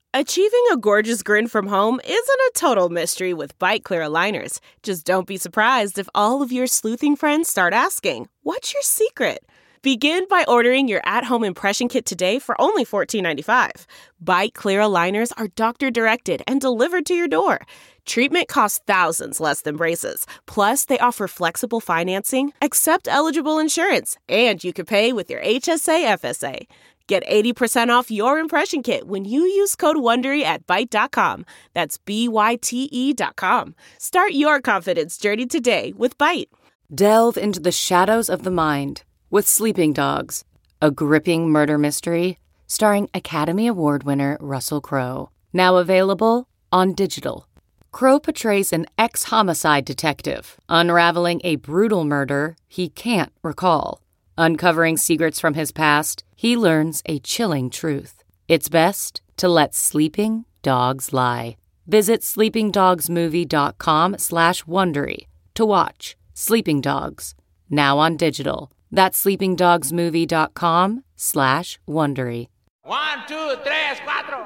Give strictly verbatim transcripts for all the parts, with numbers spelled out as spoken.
Achieving a gorgeous grin from home isn't a total mystery with Byte Clear aligners. Just don't be surprised if all of your sleuthing friends start asking, "What's your secret?" Begin by ordering your at-home impression kit today for only fourteen ninety-five. Byte Clear aligners are doctor-directed and delivered to your door. Treatment costs thousands less than braces. Plus, they offer flexible financing, accept eligible insurance, and you can pay with your H S A F S A. Get eighty percent off your impression kit when you use code WONDERY at byte dot com. That's B Y T E dot com. Start your confidence journey today with Byte. Delve into the shadows of the mind with Sleeping Dogs, a gripping murder mystery starring Academy Award winner Russell Crowe. Now available on digital. Crowe portrays an ex-homicide detective unraveling a brutal murder he can't recall. Uncovering secrets from his past, he learns a chilling truth. It's best to let sleeping dogs lie. Visit sleepingdogsmovie.com slash Wondery to watch Sleeping Dogs, now on digital. That's sleepingdogsmovie.com slash Wondery. One, two, tres, cuatro.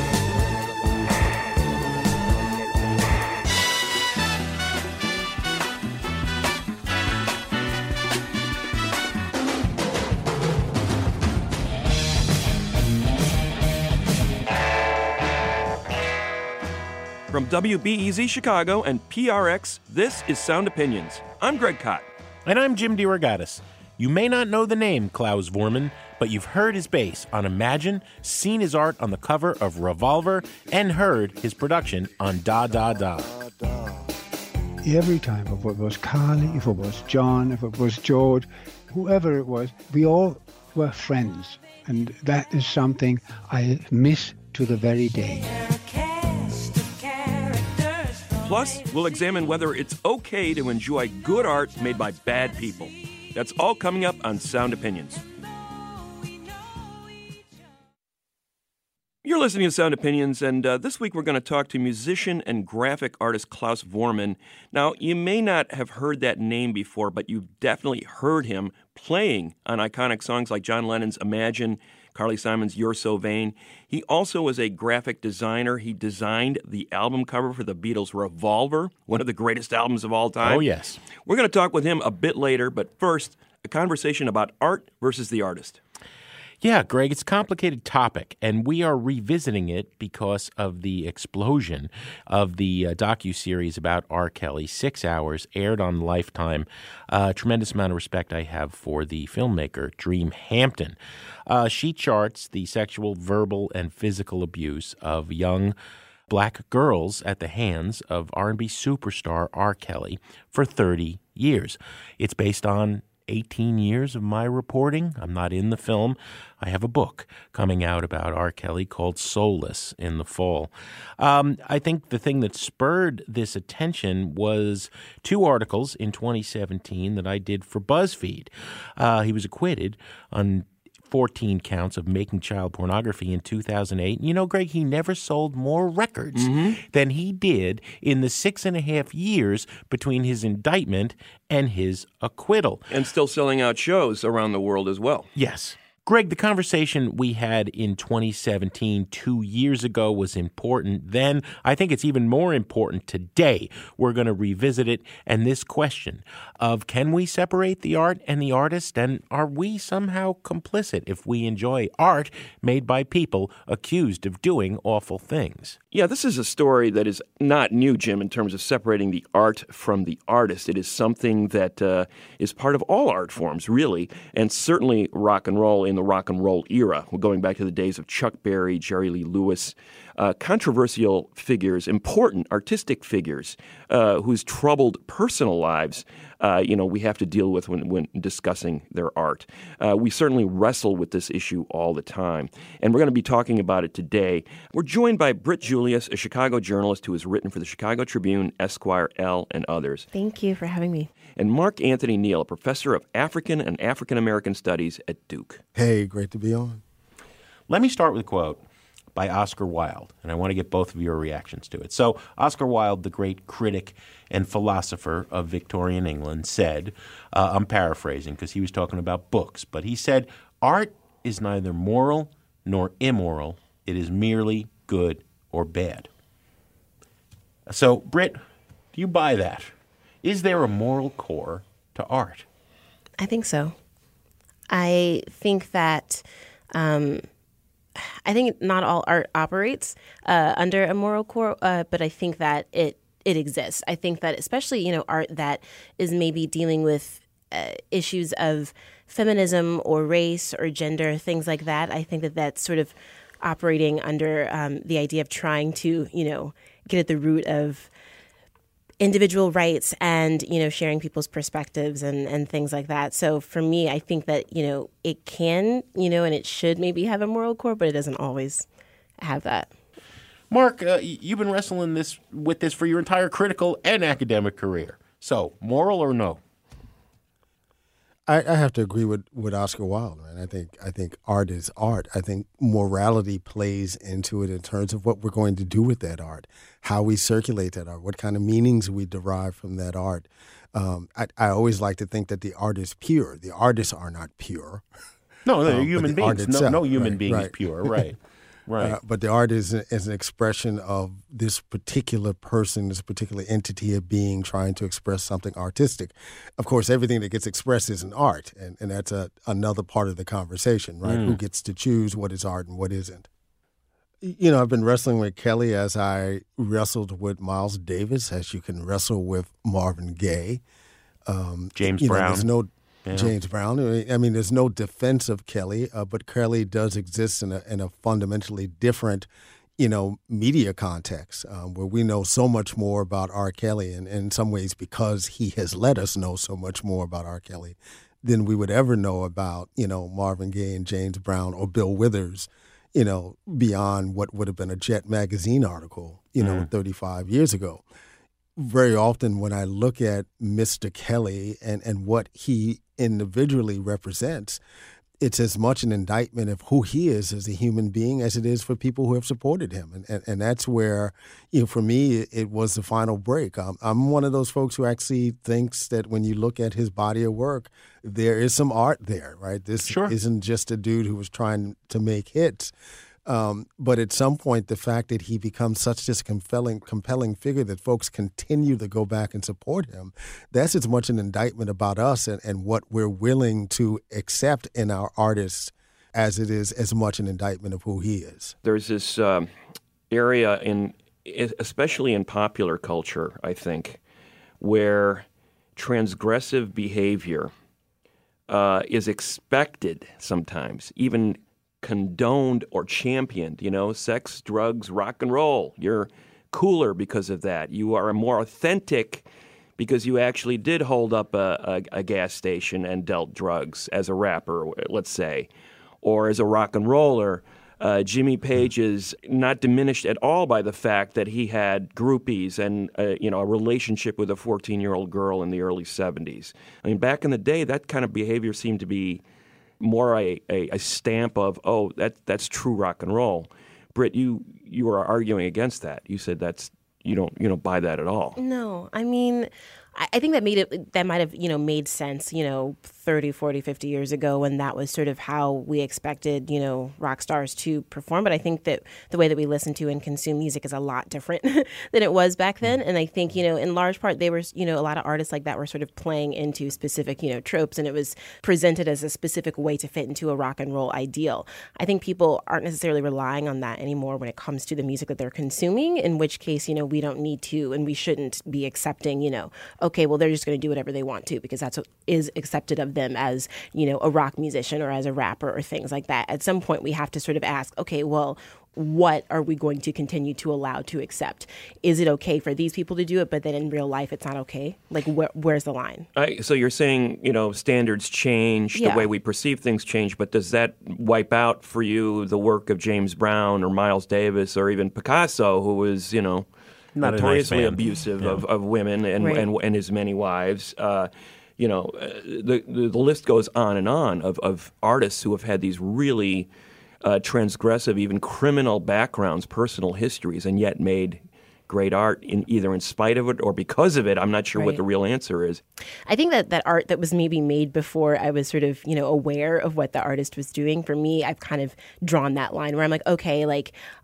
From W B E Z Chicago and P R X, this is Sound Opinions. I'm Greg Kot. And I'm Jim DeRogatis. You may not know the name Klaus Voormann, but you've heard his bass on Imagine, seen his art on the cover of Revolver, and heard his production on Da Da Da. Every time, if it was Carly, if it was John, if it was George, whoever it was, we all were friends. And that is something I miss to the very day. Plus, we'll examine whether it's okay to enjoy good art made by bad people. That's all coming up on Sound Opinions. You're listening to Sound Opinions, and uh, this week we're going to talk to musician and graphic artist Klaus Voormann. Now, you may not have heard that name before, but you've definitely heard him playing on iconic songs like John Lennon's Imagine, Carly Simon's You're So Vain. He also was a graphic designer. He designed the album cover for the Beatles' Revolver, one of the greatest albums of all time. Oh, yes. We're going to talk with him a bit later, but first, a conversation about art versus the artist. Yeah, Greg, it's a complicated topic, and we are revisiting it because of the explosion of the uh, docuseries about R. Kelly. Six hours, aired on Lifetime. A uh, tremendous amount of respect I have for the filmmaker, Dream Hampton. Uh, she charts the sexual, verbal, and physical abuse of young black girls at the hands of R and B superstar R. Kelly for thirty years. It's based on eighteen years of my reporting. I'm not in the film. I have a book coming out about R. Kelly called Soulless in the fall. Um, I think the thing that spurred this attention was two articles in twenty seventeen that I did for BuzzFeed. Uh, he was acquitted on fourteen counts of making child pornography in two thousand eight. You know, Greg, he never sold more records mm-hmm. than he did in the six and a half years between his indictment and his acquittal. And still selling out shows around the world as well. Yes. Greg, the conversation we had in twenty seventeen, two years ago, was important then. I think it's even more important today. We're going to revisit it. And this question of, can we separate the art and the artist? And are we somehow complicit if we enjoy art made by people accused of doing awful things? Yeah, this is a story that is not new, Jim, in terms of separating the art from the artist. It is something that uh, is part of all art forms, really, and certainly rock and roll in the rock and roll era. We're going back to the days of Chuck Berry, Jerry Lee Lewis, uh, controversial figures, important artistic figures uh, whose troubled personal lives Uh, you know, we have to deal with when, when discussing their art. Uh, we certainly wrestle with this issue all the time, and we're going to be talking about it today. We're joined by Britt Julius, a Chicago journalist who has written for the Chicago Tribune, Esquire, Elle, and others. Thank you for having me. And Mark Anthony Neal, a professor of African and African American Studies at Duke. Hey, great to be on. Let me start with a quote by Oscar Wilde, and I want to get both of your reactions to it. So Oscar Wilde, the great critic and philosopher of Victorian England, said, uh, I'm paraphrasing because he was talking about books, but he said, art is neither moral nor immoral. It is merely good or bad. So, Britt, do you buy that? Is there a moral core to art? I think so. I think that um, I think not all art operates uh, under a moral core, uh, but I think that it it exists. I think that especially, you know, art that is maybe dealing with uh, issues of feminism or race or gender, things like that. I think that that's sort of operating under um, the idea of trying to, you know, get at the root of individual rights and, you know, sharing people's perspectives and, and things like that. So for me, I think that, you know, it can, you know, and it should maybe have a moral core, but it doesn't always have that. Mark, uh, you've been wrestling this with this for your entire critical and academic career. So, moral or no? I, I have to agree with, with Oscar Wilde, man. I think I think art is art. I think morality plays into it in terms of what we're going to do with that art, how we circulate that art, what kind of meanings we derive from that art. Um, I, I always like to think that the art is pure. The artists are not pure. No, they're um, human the beings. No, no human right, being right. is pure, right? Right. Uh, but the art is, is an expression of this particular person, this particular entity of being trying to express something artistic. Of course, everything that gets expressed is an art, and, and that's a, another part of the conversation, right? Mm. Who gets to choose what is art and what isn't? You know, I've been wrestling with Kelly as I wrestled with Miles Davis, as you can wrestle with Marvin Gaye. Um, James you know, Brown. There's no Yeah. James Brown. I mean, there's no defense of Kelly, uh, but Kelly does exist in a in a fundamentally different, you know, media context um, where we know so much more about R. Kelly, and, and in some ways because he has let us know so much more about R. Kelly than we would ever know about, you know, Marvin Gaye and James Brown or Bill Withers, you know, beyond what would have been a Jet magazine article, you know, mm. thirty-five years ago. Very often when I look at Mister Kelly and, and what he individually represents, it's as much an indictment of who he is as a human being as it is for people who have supported him. And and, and that's where, you know, for me, it, it was the final break. Um, I'm one of those folks who actually thinks that when you look at his body of work, there is some art there, right? This sure. isn't just a dude who was trying to make hits. Um, but at some point, the fact that he becomes such this compelling, compelling figure that folks continue to go back and support him, that's as much an indictment about us and, and what we're willing to accept in our artists as it is as much an indictment of who he is. There's this um, area, in, especially in popular culture, I think, where transgressive behavior uh, is expected sometimes, even condoned or championed, you know, sex, drugs, rock and roll. You're cooler because of that. You are more authentic because you actually did hold up a, a, a gas station and dealt drugs as a rapper, let's say, or as a rock and roller. Uh, Jimmy Page is not diminished at all by the fact that he had groupies and uh, you know a relationship with a fourteen-year-old girl in the early seventies. I mean, back in the day, that kind of behavior seemed to be more a, a, a stamp of, oh, that that's true rock and roll. Britt, you you were arguing against that. You said that's you don't you don't buy that at all. No, I mean, I, I think that made it that might have you know made sense you know thirty, forty, fifty years ago when that was sort of how we expected you know rock stars to perform. But I think that the way that we listen to and consume music is a lot different than it was back then. And I think you know in large part they were you know a lot of artists like that were sort of playing into specific you know tropes, and it was presented as a specific way to fit into a rock and roll ideal. I think people aren't necessarily relying on that anymore when it comes to the music that they're consuming. In which case you know we don't need to and we shouldn't be accepting you know okay, well they're just going to do whatever they want to because that's what is accepted of them as, you know, a rock musician or as a rapper or things like that. At some point, we have to sort of ask, okay, well, what are we going to continue to allow to accept? Is it okay for these people to do it, but then in real life it's not okay? Like, wh- where's the line? I, so you're saying, you know, standards change, yeah. the way we perceive things change, but does that wipe out for you the work of James Brown or Miles Davis or even Picasso, who was, you know, Not notoriously nice abusive yeah. of, of women and, right. and and his many wives? Uh, you know, uh, the, the the list goes on and on of, of artists who have had these really uh, transgressive, even criminal backgrounds, personal histories, and yet made great art in either in spite of it or because of it. I'm not sure right. what the real answer is. I think that that art that was maybe made before I was sort of, you know, aware of what the artist was doing, for me, I've kind of drawn that line where I'm like, okay, like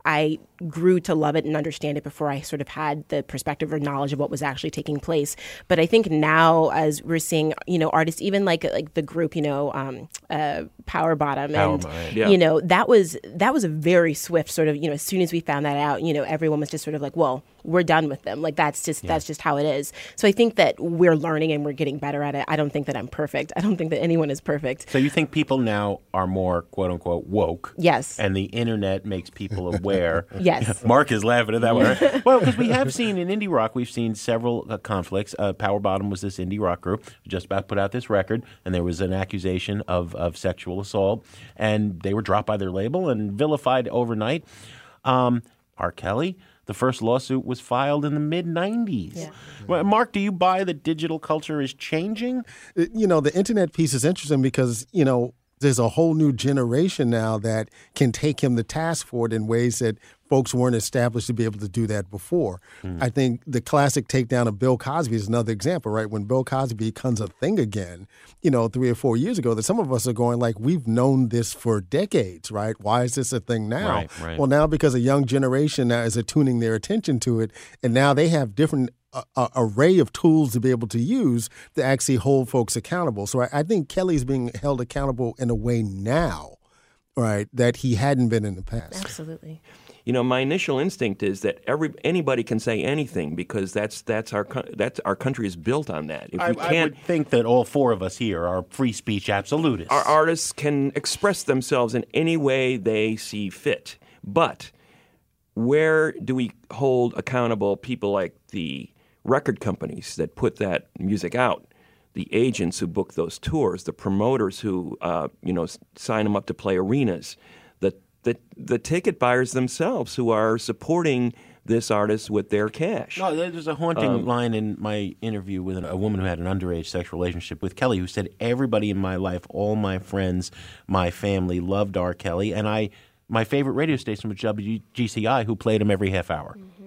I grew to love it and understand it before I sort of had the perspective or knowledge of what was actually taking place. But I think now, as we're seeing, you know, artists, even like like the group, you know, um, uh, Power Bottom, Power and Bottom, yeah. you know, that was that was a very swift sort of, you know, as soon as we found that out, you know, everyone was just sort of like, well, we're done with them. Like that's just yeah. that's just how it is. So I think that we're learning and we're getting better at it. I don't think that I'm perfect. I don't think that anyone is perfect. So you think people now are more quote unquote woke? Yes. And the internet makes people aware. Yes. Mark is laughing at that one. Right? Well, because we have seen in indie rock, we've seen several uh, conflicts. Uh, Power Bottom was this indie rock group who just about put out this record, and there was an accusation of, of sexual assault, and they were dropped by their label and vilified overnight. Um, R. Kelly, the first lawsuit was filed in the mid nineties. Yeah. Well, Mark, do you buy that digital culture is changing? You know, the internet piece is interesting because, you know, there's a whole new generation now that can take him to task for it in ways that folks weren't established to be able to do that before. Mm. I think the classic takedown of Bill Cosby is another example, right? When Bill Cosby becomes a thing again, you know, three or four years ago, that some of us are going like, we've known this for decades, right? Why is this a thing now? Right, right. Well, now because a young generation now is attuning their attention to it, and now they have different A, a array of tools to be able to use to actually hold folks accountable. So I, I think Kelly's being held accountable in a way now, right, that he hadn't been in the past. Absolutely. You know, my initial instinct is that every anybody can say anything because that's that's our that's our country is built on that. If I, we can't, I would think that all four of us here are free speech absolutists. Our artists can express themselves in any way they see fit. But where do we hold accountable people like the record companies that put that music out, the agents who book those tours, the promoters who uh, you know sign them up to play arenas, the, the the ticket buyers themselves who are supporting this artist with their cash? No, there's a haunting Um, line in my interview with a woman who had an underage sexual relationship with Kelly, who said everybody in my life, all my friends, my family loved R. Kelly, and I my favorite radio station was W G C I, who played him every half hour. Mm-hmm.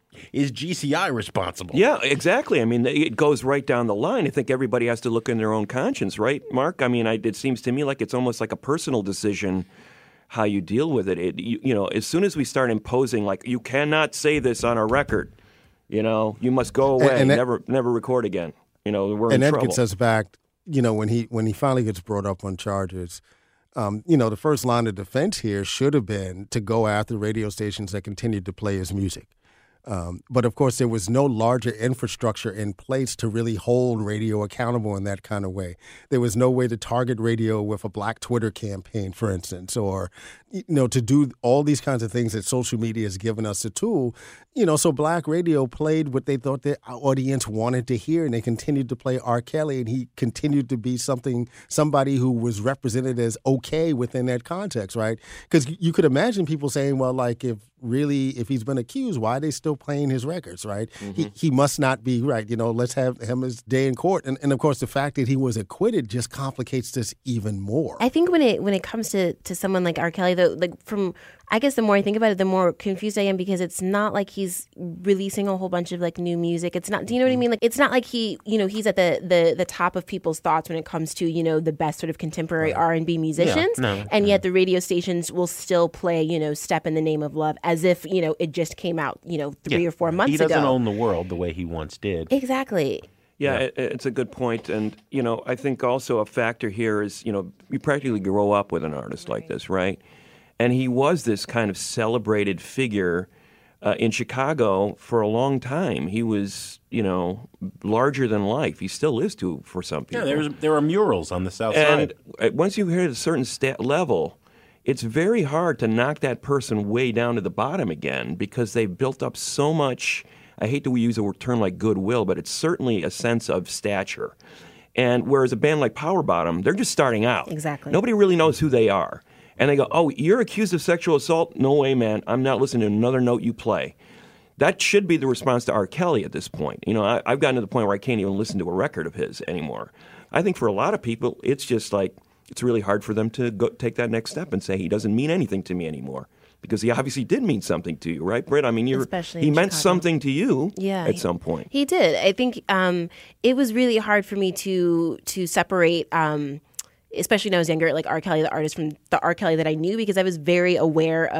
Is G C I responsible? Yeah, exactly. I mean, it goes right down the line. I think everybody has to look in their own conscience, right, Mark? I mean, I, it seems to me like it's almost like a personal decision how you deal with it. it you, you know, as soon as we start imposing, like, you cannot say this on a record, you know, you must go away, and, and that, never never record again. You know, we're and in that trouble. gets us back, you know, when he when he finally gets brought up on charges, um, you know, the first line of defense here should have been to go after radio stations that continued to play his music. Um, but, of course, there was no larger infrastructure in place to really hold radio accountable in that kind of way. There was no way to target radio with a Black Twitter campaign, for instance, or, you know, to do all these kinds of things that social media has given us a tool. You know, so Black radio played what they thought their audience wanted to hear, and they continued to play R. Kelly, and he continued to be something, somebody who was represented as okay within that context, right? Because you could imagine people saying, well, like, if really, if he's been accused, why are they still playing his records, right? Mm-hmm. He he must not be right. You know, let's have him his day in court. And, and of course, the fact that he was acquitted just complicates this even more. I think when it when it comes to, to someone like R. Kelly, though, like from I guess the more I think about it, the more confused I am because it's not like he's releasing a whole bunch of like new music. It's not. Do you know what I mean? Like it's not like he, you know, he's at the the, the top of people's thoughts when it comes to, you know, the best sort of contemporary right. R and B musicians. Yeah, no, and no. yet the radio stations will still play, you know, "Step in the Name of Love" as if, you know, it just came out, you know, three yeah. or four months ago. He doesn't ago. own the world the way he once did. Exactly. Yeah, it, it's a good point. And, you know, I think also a factor here is, you know, you practically grow up with an artist like this, right? And he was this kind of celebrated figure uh, in Chicago for a long time. He was, you know, larger than life. He still is to for some people. Yeah, there's, there are murals on the South and Side. And once you hit a certain stat level, it's very hard to knock that person way down to the bottom again because they've built up so much. I hate to use a term like goodwill, but it's certainly a sense of stature. And whereas a band like Power Bottom, they're just starting out. Exactly. Nobody really knows who they are. And they go, oh, you're accused of sexual assault? No way, man. I'm not listening to another note you play. That should be the response to R. Kelly at this point. You know, I, I've gotten to the point where I can't even listen to a record of his anymore. I think for a lot of people, it's just like, it's really hard for them to go take that next step and say he doesn't mean anything to me anymore. Because he obviously did mean something to you, right, Britt? I mean, you're, Especially he in meant Chicago. something to you yeah, at he, some point. He did. I think um, it was really hard for me to to separate, um, especially when I was younger, like R. Kelly, the artist, from the R. Kelly that I knew, because I was very aware of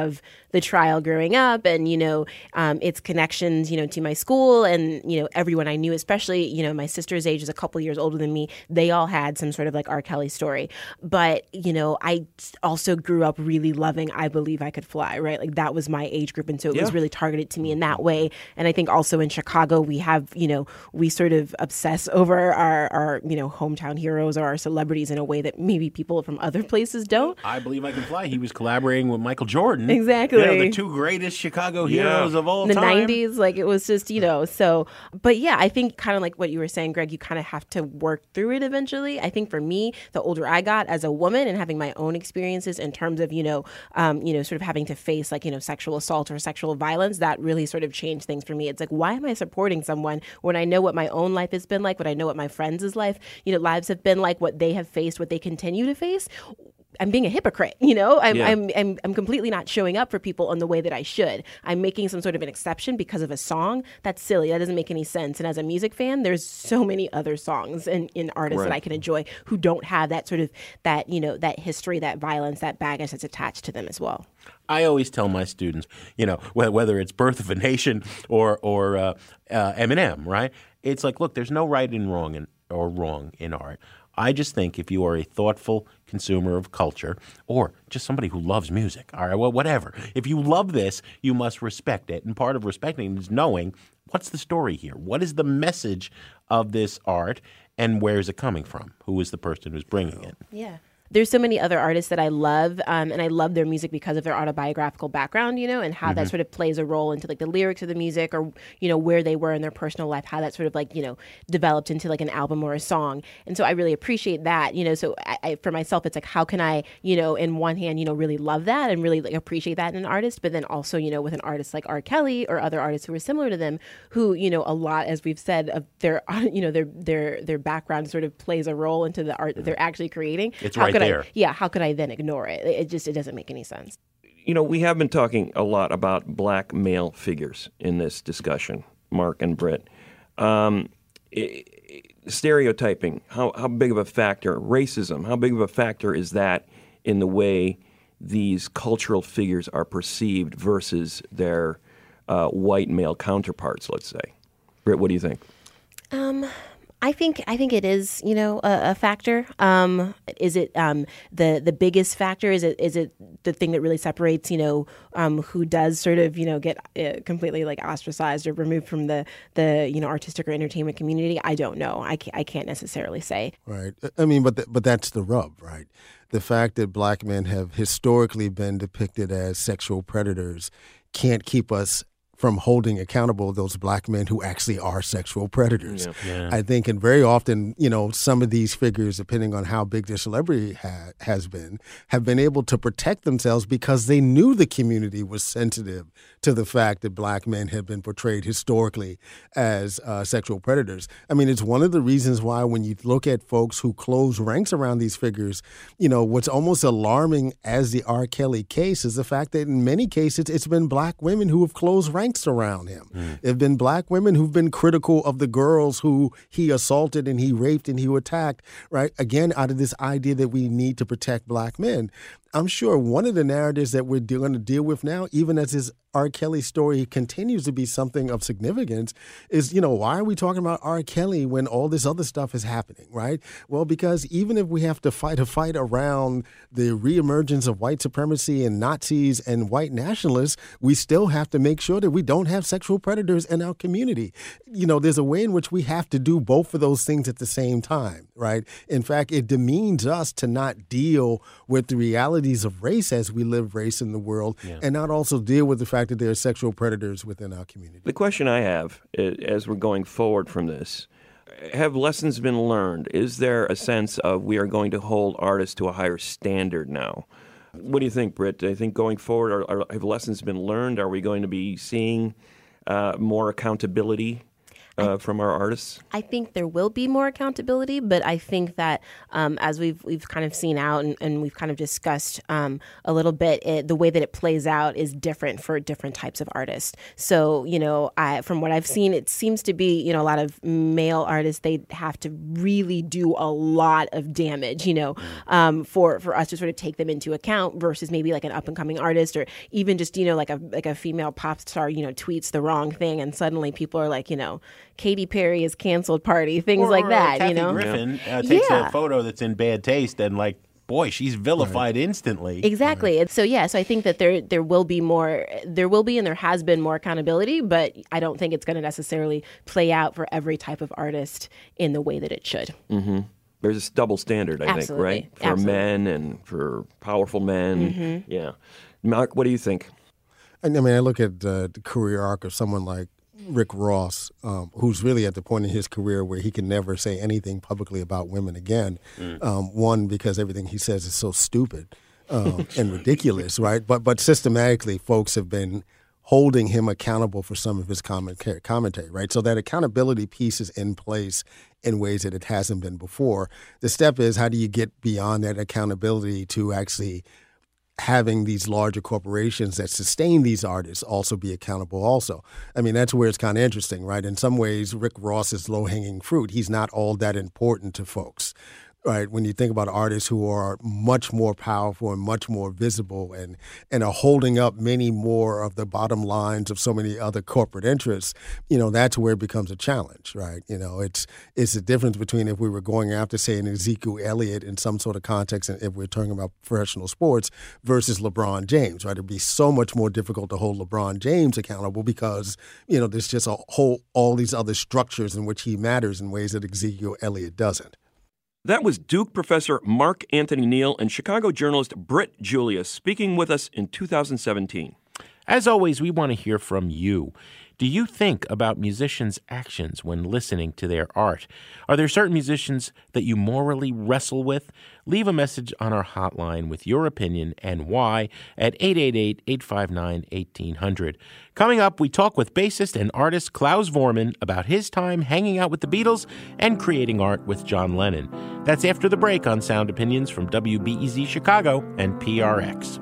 the trial growing up and, you know, um, its connections, you know, to my school and, you know, everyone I knew, especially, you know, my sister's age is a couple years older than me. They all had some sort of like R. Kelly story. But, you know, I also grew up really loving I Believe I Could Fly, right? Like that was my age group. And so it Yeah. was really targeted to me in that way. And I think also in Chicago, we have, you know, we sort of obsess over our, our, you know, hometown heroes or our celebrities in a way that maybe people from other places don't. I Believe I Can Fly. He was collaborating with Michael Jordan. Exactly. You know, the two greatest Chicago heroes Yeah. of all In the time. nineties, like it was just, you know, so, but yeah, I think kind of like what you were saying, Greg, you kind of have to work through it eventually. I think for me, the older I got as a woman and having my own experiences in terms of, you know, um, you know, sort of having to face like, you know, sexual assault or sexual violence, that really sort of changed things for me. It's like, why am I supporting someone when I know what my own life has been like, when I know what my friends' life, you know, lives have been like, what they have faced, what they continue to face? I'm being a hypocrite, you know. I'm, Yeah. I'm I'm I'm completely not showing up for people in the way that I should. I'm making some sort of an exception because of a song. That's silly. That doesn't make any sense. And as a music fan, there's so many other songs and in artists Right. that I can enjoy who don't have that sort of that you know that history, that violence, that baggage that's attached to them as well. I always tell my students, you know, wh- whether it's Birth of a Nation or or uh, uh, Eminem, right? It's like, look, there's no right and wrong in, or wrong in art. I just think if you are a thoughtful consumer of culture or just somebody who loves music, all right, well, whatever. If you love this, you must respect it. And part of respecting it is knowing what's the story here? What is the message of this art and where is it coming from? Who is the person who's bringing it? Yeah. There's so many other artists that I love, um, and I love their music because of their autobiographical background, you know, and how that sort of plays a role into like the lyrics of the music or, you know, where they were in their personal life, how that sort of like, you know, developed into like an album or a song. And so I really appreciate that, you know, so I, I, for myself, it's like, how can I, you know, in one hand, you know, really love that and really like, appreciate that in an artist, but then also, you know, with an artist like R. Kelly or other artists who are similar to them, who, you know, a lot, as we've said, of their, you know, their, their, their background sort of plays a role into the art that they're actually creating. It's how right could there. I, yeah. How could I then ignore it? It just, it doesn't make any sense. You know, we have been talking a lot about black male figures in this discussion, Mark and Britt. Um, i- i- stereotyping, how, how big of a factor, racism, how big of a factor is that in the way these cultural figures are perceived versus their uh, white male counterparts, let's say? Britt, what do you think? Um, I think I think it is, you know, a, a factor. Um, is it um, the the biggest factor? Is it is it the thing that really separates, you know, um, who does sort of, you know, get uh, completely like ostracized or removed from the the you know artistic or entertainment community? I don't know. I can't, I can't necessarily say. Right. I mean, but th- but that's the rub, right? The fact that black men have historically been depicted as sexual predators can't keep us from holding accountable those black men who actually are sexual predators. Yeah. I think, and very often, you know, some of these figures, depending on how big their celebrity ha- has been, have been able to protect themselves because they knew the community was sensitive to the fact that black men have been portrayed historically as uh, sexual predators. I mean, it's one of the reasons why when you look at folks who close ranks around these figures, you know, what's almost alarming as the R. Kelly case is the fact that in many cases it's been black women who have closed ranks around him. Mm. There have been black women who've been critical of the girls who he assaulted and he raped and he attacked, right? Again, out of this idea that we need to protect black men. I'm sure one of the narratives that we're going to deal with now, even as his R. Kelly story continues to be something of significance, is, you know, why are we talking about R. Kelly when all this other stuff is happening, right? Well, because even if we have to fight a fight around the reemergence of white supremacy and Nazis and white nationalists, we still have to make sure that we don't have sexual predators in our community. You know, there's a way in which we have to do both of those things at the same time, right? In fact, it demeans us to not deal with the reality of race as we live race in the world, yeah. and not also deal with the fact that there are sexual predators within our community. The question I have as we're going forward from this, have lessons been learned? Is there a sense of we are going to hold artists to a higher standard now? What do you think, Britt? I think going forward, are, are, have lessons been learned? Are we going to be seeing uh, more accountability uh, from our artists? I think there will be more accountability, but I think that um, as we've we've kind of seen out and, and we've kind of discussed um, a little bit, it, the way that it plays out is different for different types of artists. So, you know, I, from what I've seen, it seems to be, you know, a lot of male artists, they have to really do a lot of damage, you know, um, for, for us to sort of take them into account versus maybe like an up and coming artist or even just, you know, like a like a female pop star, you know, tweets the wrong thing and suddenly people are like, you know, Katy Perry is canceled party, things or, like or that, Kathy you know? Griffin uh, takes yeah. a photo that's in bad taste and like, boy, she's vilified right. instantly. Exactly. Right. So yeah, so I think that there there will be more, there will be and there has been more accountability, but I don't think it's going to necessarily play out for every type of artist in the way that it should. Mm-hmm. There's this double standard, I Absolutely. think, right? For Absolutely. men and for powerful men. Mm-hmm. Yeah. Mark, what do you think? I mean, I look at uh, the career arc of someone like Rick Ross, um, who's really at the point in his career where he can never say anything publicly about women again. Mm. Um, one, because everything he says is so stupid um, and ridiculous, right? But but systematically, folks have been holding him accountable for some of his comment- commentary, right? So that accountability piece is in place in ways that it hasn't been before. The step is, how do you get beyond that accountability to actually having these larger corporations that sustain these artists also be accountable also? I mean, that's where it's kind of interesting, right? In some ways, Rick Ross is low-hanging fruit. He's not all that important to folks, right? When you think about artists who are much more powerful and much more visible and, and are holding up many more of the bottom lines of so many other corporate interests, you know, that's where it becomes a challenge, right? You know, it's it's the difference between if we were going after, say, an Ezekiel Elliott in some sort of context, and if we're talking about professional sports, versus LeBron James, right? It'd be so much more difficult to hold LeBron James accountable because, you know, there's just a whole, all these other structures in which he matters in ways that Ezekiel Elliott doesn't. That was Duke professor Mark Anthony Neal and Chicago journalist Britt Julius speaking with us in two thousand seventeen. As always, we want to hear from you. Do you think about musicians' actions when listening to their art? Are there certain musicians that you morally wrestle with? Leave a message on our hotline with your opinion and why at eight eight eight, eight five nine, one eight zero zero. Coming up, we talk with bassist and artist Klaus Voormann about his time hanging out with the Beatles and creating art with John Lennon. That's after the break on Sound Opinions from W B E Z Chicago and P R X.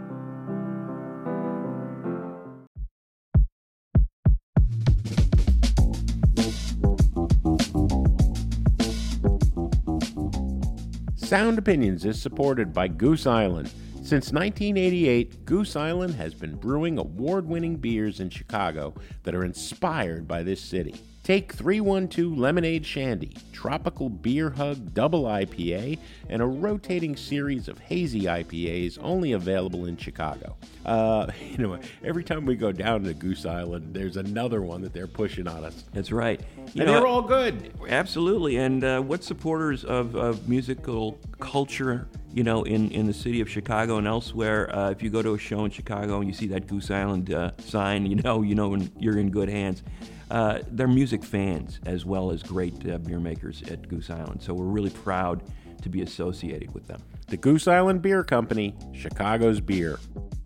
Sound Opinions is supported by Goose Island. Since nineteen eighty-eight, Goose Island has been brewing award-winning beers in Chicago that are inspired by this city. Take three one two Lemonade Shandy, Tropical Beer Hug Double I P A, and a rotating series of hazy I P As only available in Chicago. Uh, you know, every time we go down to Goose Island, there's another one that they're pushing on us. That's right. You and know, they're all good. Absolutely. And uh, what supporters of, of musical culture, you know, in, in the city of Chicago and elsewhere, uh, if you go to a show in Chicago and you see that Goose Island uh, sign, you know, you know you're in good hands. Uh, they're music fans as well as great uh, beer makers at Goose Island. So we're really proud to be associated with them. The Goose Island Beer Company, Chicago's beer.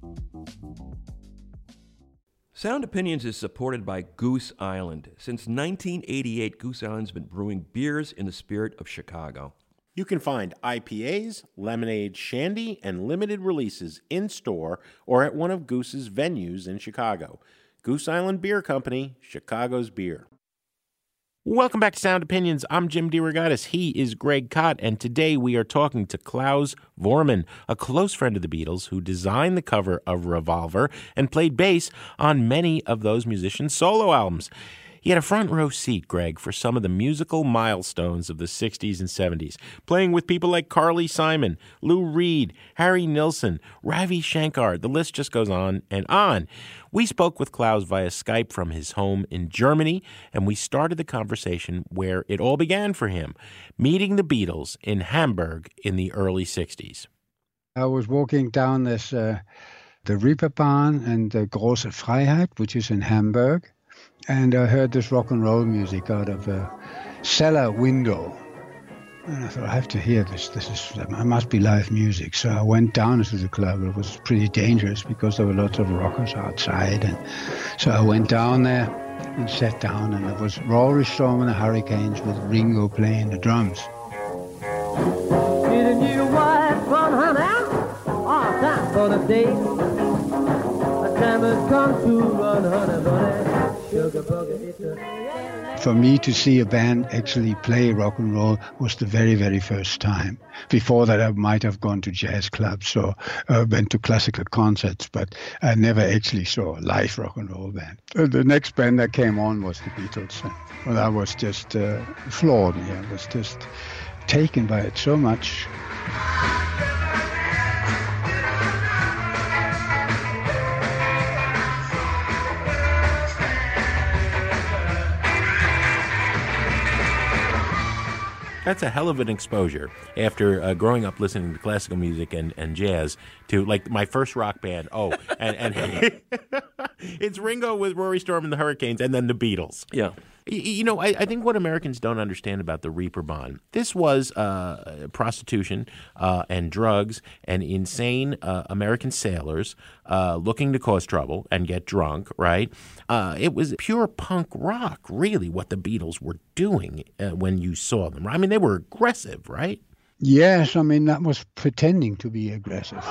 Sound Opinions is supported by Goose Island. Since nineteen eighty-eight, Goose Island's been brewing beers in the spirit of Chicago. You can find I P As, lemonade shandy, and limited releases in-store or at one of Goose's venues in Chicago. Goose Island Beer Company, Chicago's beer. Welcome back to Sound Opinions. I'm Jim DeRogatis. He is Greg Kot, and today we are talking to Klaus Voormann, a close friend of the Beatles who designed the cover of Revolver and played bass on many of those musicians' solo albums. He had a front row seat, Greg, for some of the musical milestones of the sixties and seventies, playing with people like Carly Simon, Lou Reed, Harry Nilsson, Ravi Shankar. The list just goes on and on. We spoke with Klaus via Skype from his home in Germany, and we started the conversation where it all began for him, meeting the Beatles in Hamburg in the early sixties. I was walking down this uh, the Reeperbahn and the Große Freiheit, which is in Hamburg. And I heard this rock and roll music out of a cellar window. And I thought, I have to hear this. This is, it must be live music. So I went down to the club. It was pretty dangerous because there were lots of rockers outside. And so I went down there and sat down, and it was Rory Storm and the Hurricanes with Ringo playing the drums. Didn't you wife run her now? Oh, time for the day. The time has come to run honey bunny. Sugar bugger, it's a... For me to see a band actually play rock and roll was the very, very first time. Before that, I might have gone to jazz clubs or uh, went to classical concerts, but I never actually saw a live rock and roll band. Uh, the next band that came on was the Beatles. And, well, I was just uh, floored me. I was just taken by it so much. That's a hell of an exposure after uh, growing up listening to classical music and, and jazz to, like, my first rock band. Oh, and, and it's Ringo with Rory Storm and the Hurricanes, and then the Beatles. Yeah. You know, I, I think what Americans don't understand about the Reeperbahn, this was uh, prostitution uh, and drugs and insane uh, American sailors uh, looking to cause trouble and get drunk, right? Uh, it was pure punk rock, really, what the Beatles were doing uh, when you saw them. I mean, they were aggressive, right? Yes, I mean, that was pretending to be aggressive.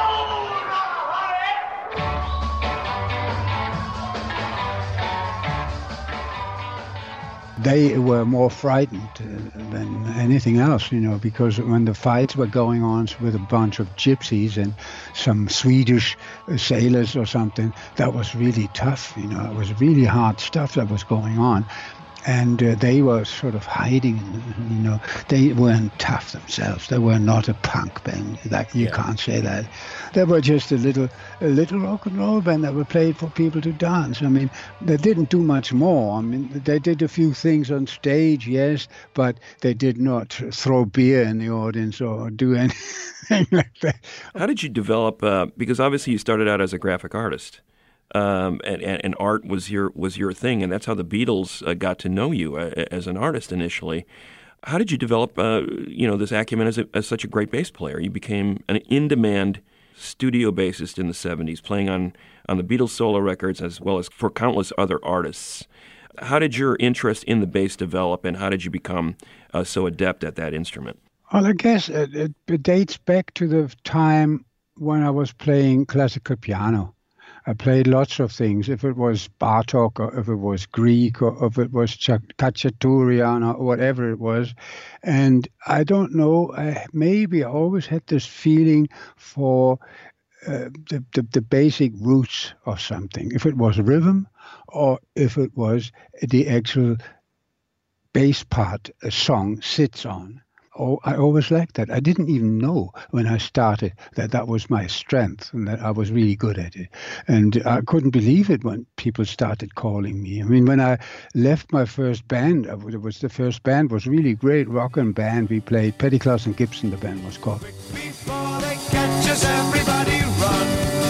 They were more frightened uh, than anything else, you know, because when the fights were going on with a bunch of gypsies and some Swedish uh, sailors or something, that was really tough, you know. It was really hard stuff that was going on. And uh, they were sort of hiding, you know. They weren't tough themselves. They were not a punk band. That you yeah. can't say that. They were just a little, a little rock and roll band that were played for people to dance. I mean, they didn't do much more. I mean, they did a few things on stage, yes, but they did not throw beer in the audience or do anything like that. How did you develop? Uh, because obviously you started out as a graphic artist. Um, and, and, and art was your was your thing, and that's how the Beatles uh, got to know you uh, as an artist initially. How did you develop, uh, you know, this acumen as, a, as such a great bass player? You became an in-demand studio bassist in the seventies, playing on, on the Beatles solo records as well as for countless other artists. How did your interest in the bass develop, and how did you become uh, so adept at that instrument? Well, I guess it, it dates back to the time when I was playing classical piano. I played lots of things, if it was Bartok or if it was Grieg or if it was Khachaturian or whatever it was. And I don't know, I, maybe I always had this feeling for uh, the, the, the basic roots of something, if it was rhythm or if it was the actual bass part a song sits on. Oh, I always liked that. I didn't even know when I started that that was my strength and that I was really good at it. And I couldn't believe it when people started calling me. I mean, when I left my first band, it was the first band, was really great rockin' band. We played Petty Klaus and Gibson, the band was called. Before they catch us, everybody run.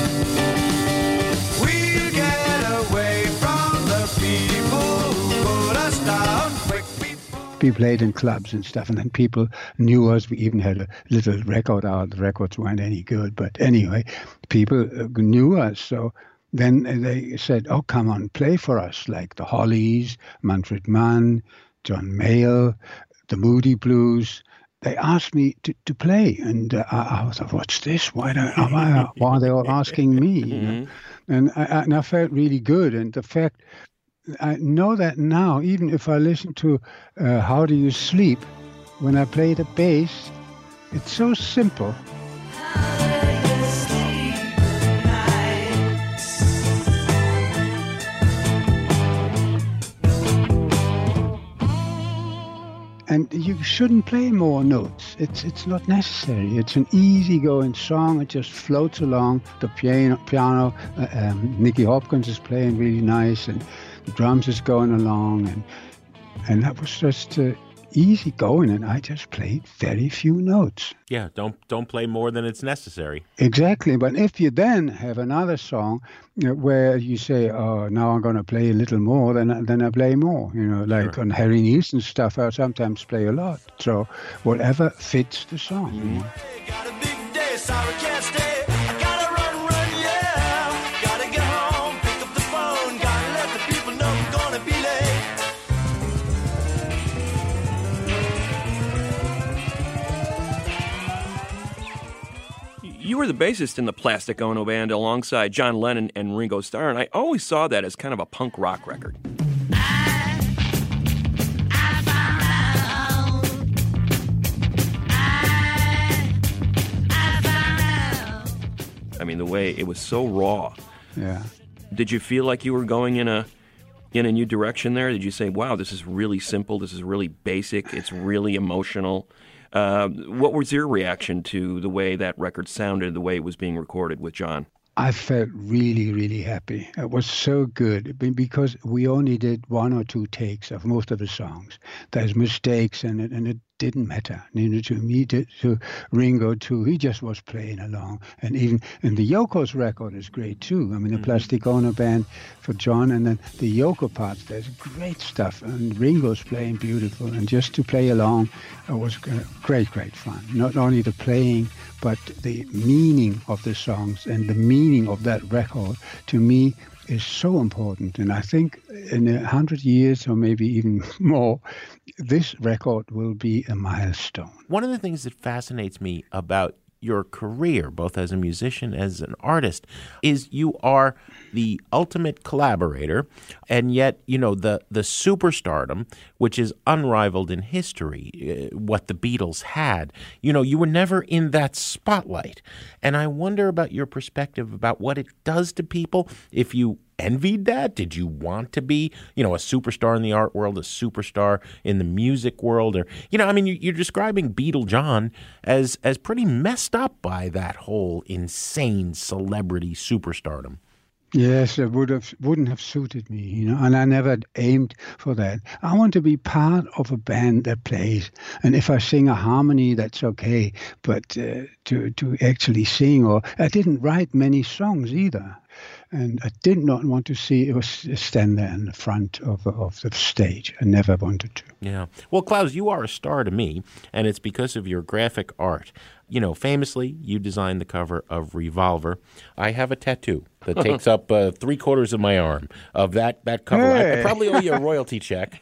We'll get away from the people who put us down quick. We played in clubs and stuff, and then people knew us. We even had a little record out. The records weren't any good, but anyway, people knew us. So then they said, oh, come on, play for us, like the Hollies, Manfred Mann, John Mayall, the Moody Blues. They asked me to, to play, and uh, I, I thought, what's this? Why, don't, why, why are they all asking me? You know? And I, and I felt really good, and the fact I know that now, even if I listen to uh, How Do You Sleep, when I play the bass, it's so simple. And you shouldn't play more notes. It's it's not necessary. It's an easy-going song. It just floats along. The piano, piano uh, um, Nicky Hopkins is playing really nice, and the drums is going along, and and that was just uh, easy going, and I just played very few notes. Yeah, don't don't play more than it's necessary. Exactly, but if you then have another song you know, where you say, "Oh, now I'm going to play a little more," then then I play more. You know, like Sure. on Harry Nilsson stuff, I sometimes play a lot. So whatever fits the song. You know? Got a big day, sorry can't stay. I gotta run, run, yeah. Gotta get home, pick up the phone. Gotta let the people know I'm gonna be you were the bassist in the Plastic Ono Band alongside John Lennon and Ringo Starr, and I always saw that as kind of a punk rock record. I mean, the way it was so raw. Yeah. Did you feel like you were going in a in a new direction there? Did you say, wow, this is really simple, this is really basic, it's really emotional? Uh, what was your reaction to the way that record sounded, the way it was being recorded with John? I felt really, really happy. It was so good because we only did one or two takes of most of the songs. There's mistakes in it, and it didn't matter. You know, to me, to, to Ringo too, he just was playing along. And even and the Yoko's record is great too. I mean, the mm-hmm. Plastic Ono Band for John, and then the Yoko parts. There's great stuff, and Ringo's playing beautiful. And just to play along, it was great, great fun. Not only the playing, but the meaning of the songs and the meaning of that record to me is so important. And I think in a hundred years or maybe even more, this record will be a milestone. One of the things that fascinates me about your career, both as a musician as an artist, is you are the ultimate collaborator, and yet, you know, the the superstardom, which is unrivaled in history, uh, what the Beatles had, you know, you were never in that spotlight. And I wonder about your perspective about what it does to people, if you envied that? Did you want to be, you know, a superstar in the art world, a superstar in the music world? Or, you know, I mean, you're describing Beatle John as as pretty messed up by that whole insane celebrity superstardom. Yes, it would have wouldn't have suited me, you know, and I never aimed for that. I want to be part of a band that plays, and if I sing a harmony, that's okay. But uh, to to actually sing, or I didn't write many songs either. And I did not want to see it was stand there in the front of of the stage. I never wanted to. Yeah. Well, Klaus, you are a star to me, and it's because of your graphic art. You know, famously, you designed the cover of Revolver. I have a tattoo that takes up uh, three quarters of my arm of that, that cover. Hey. I, I probably owe you a royalty check.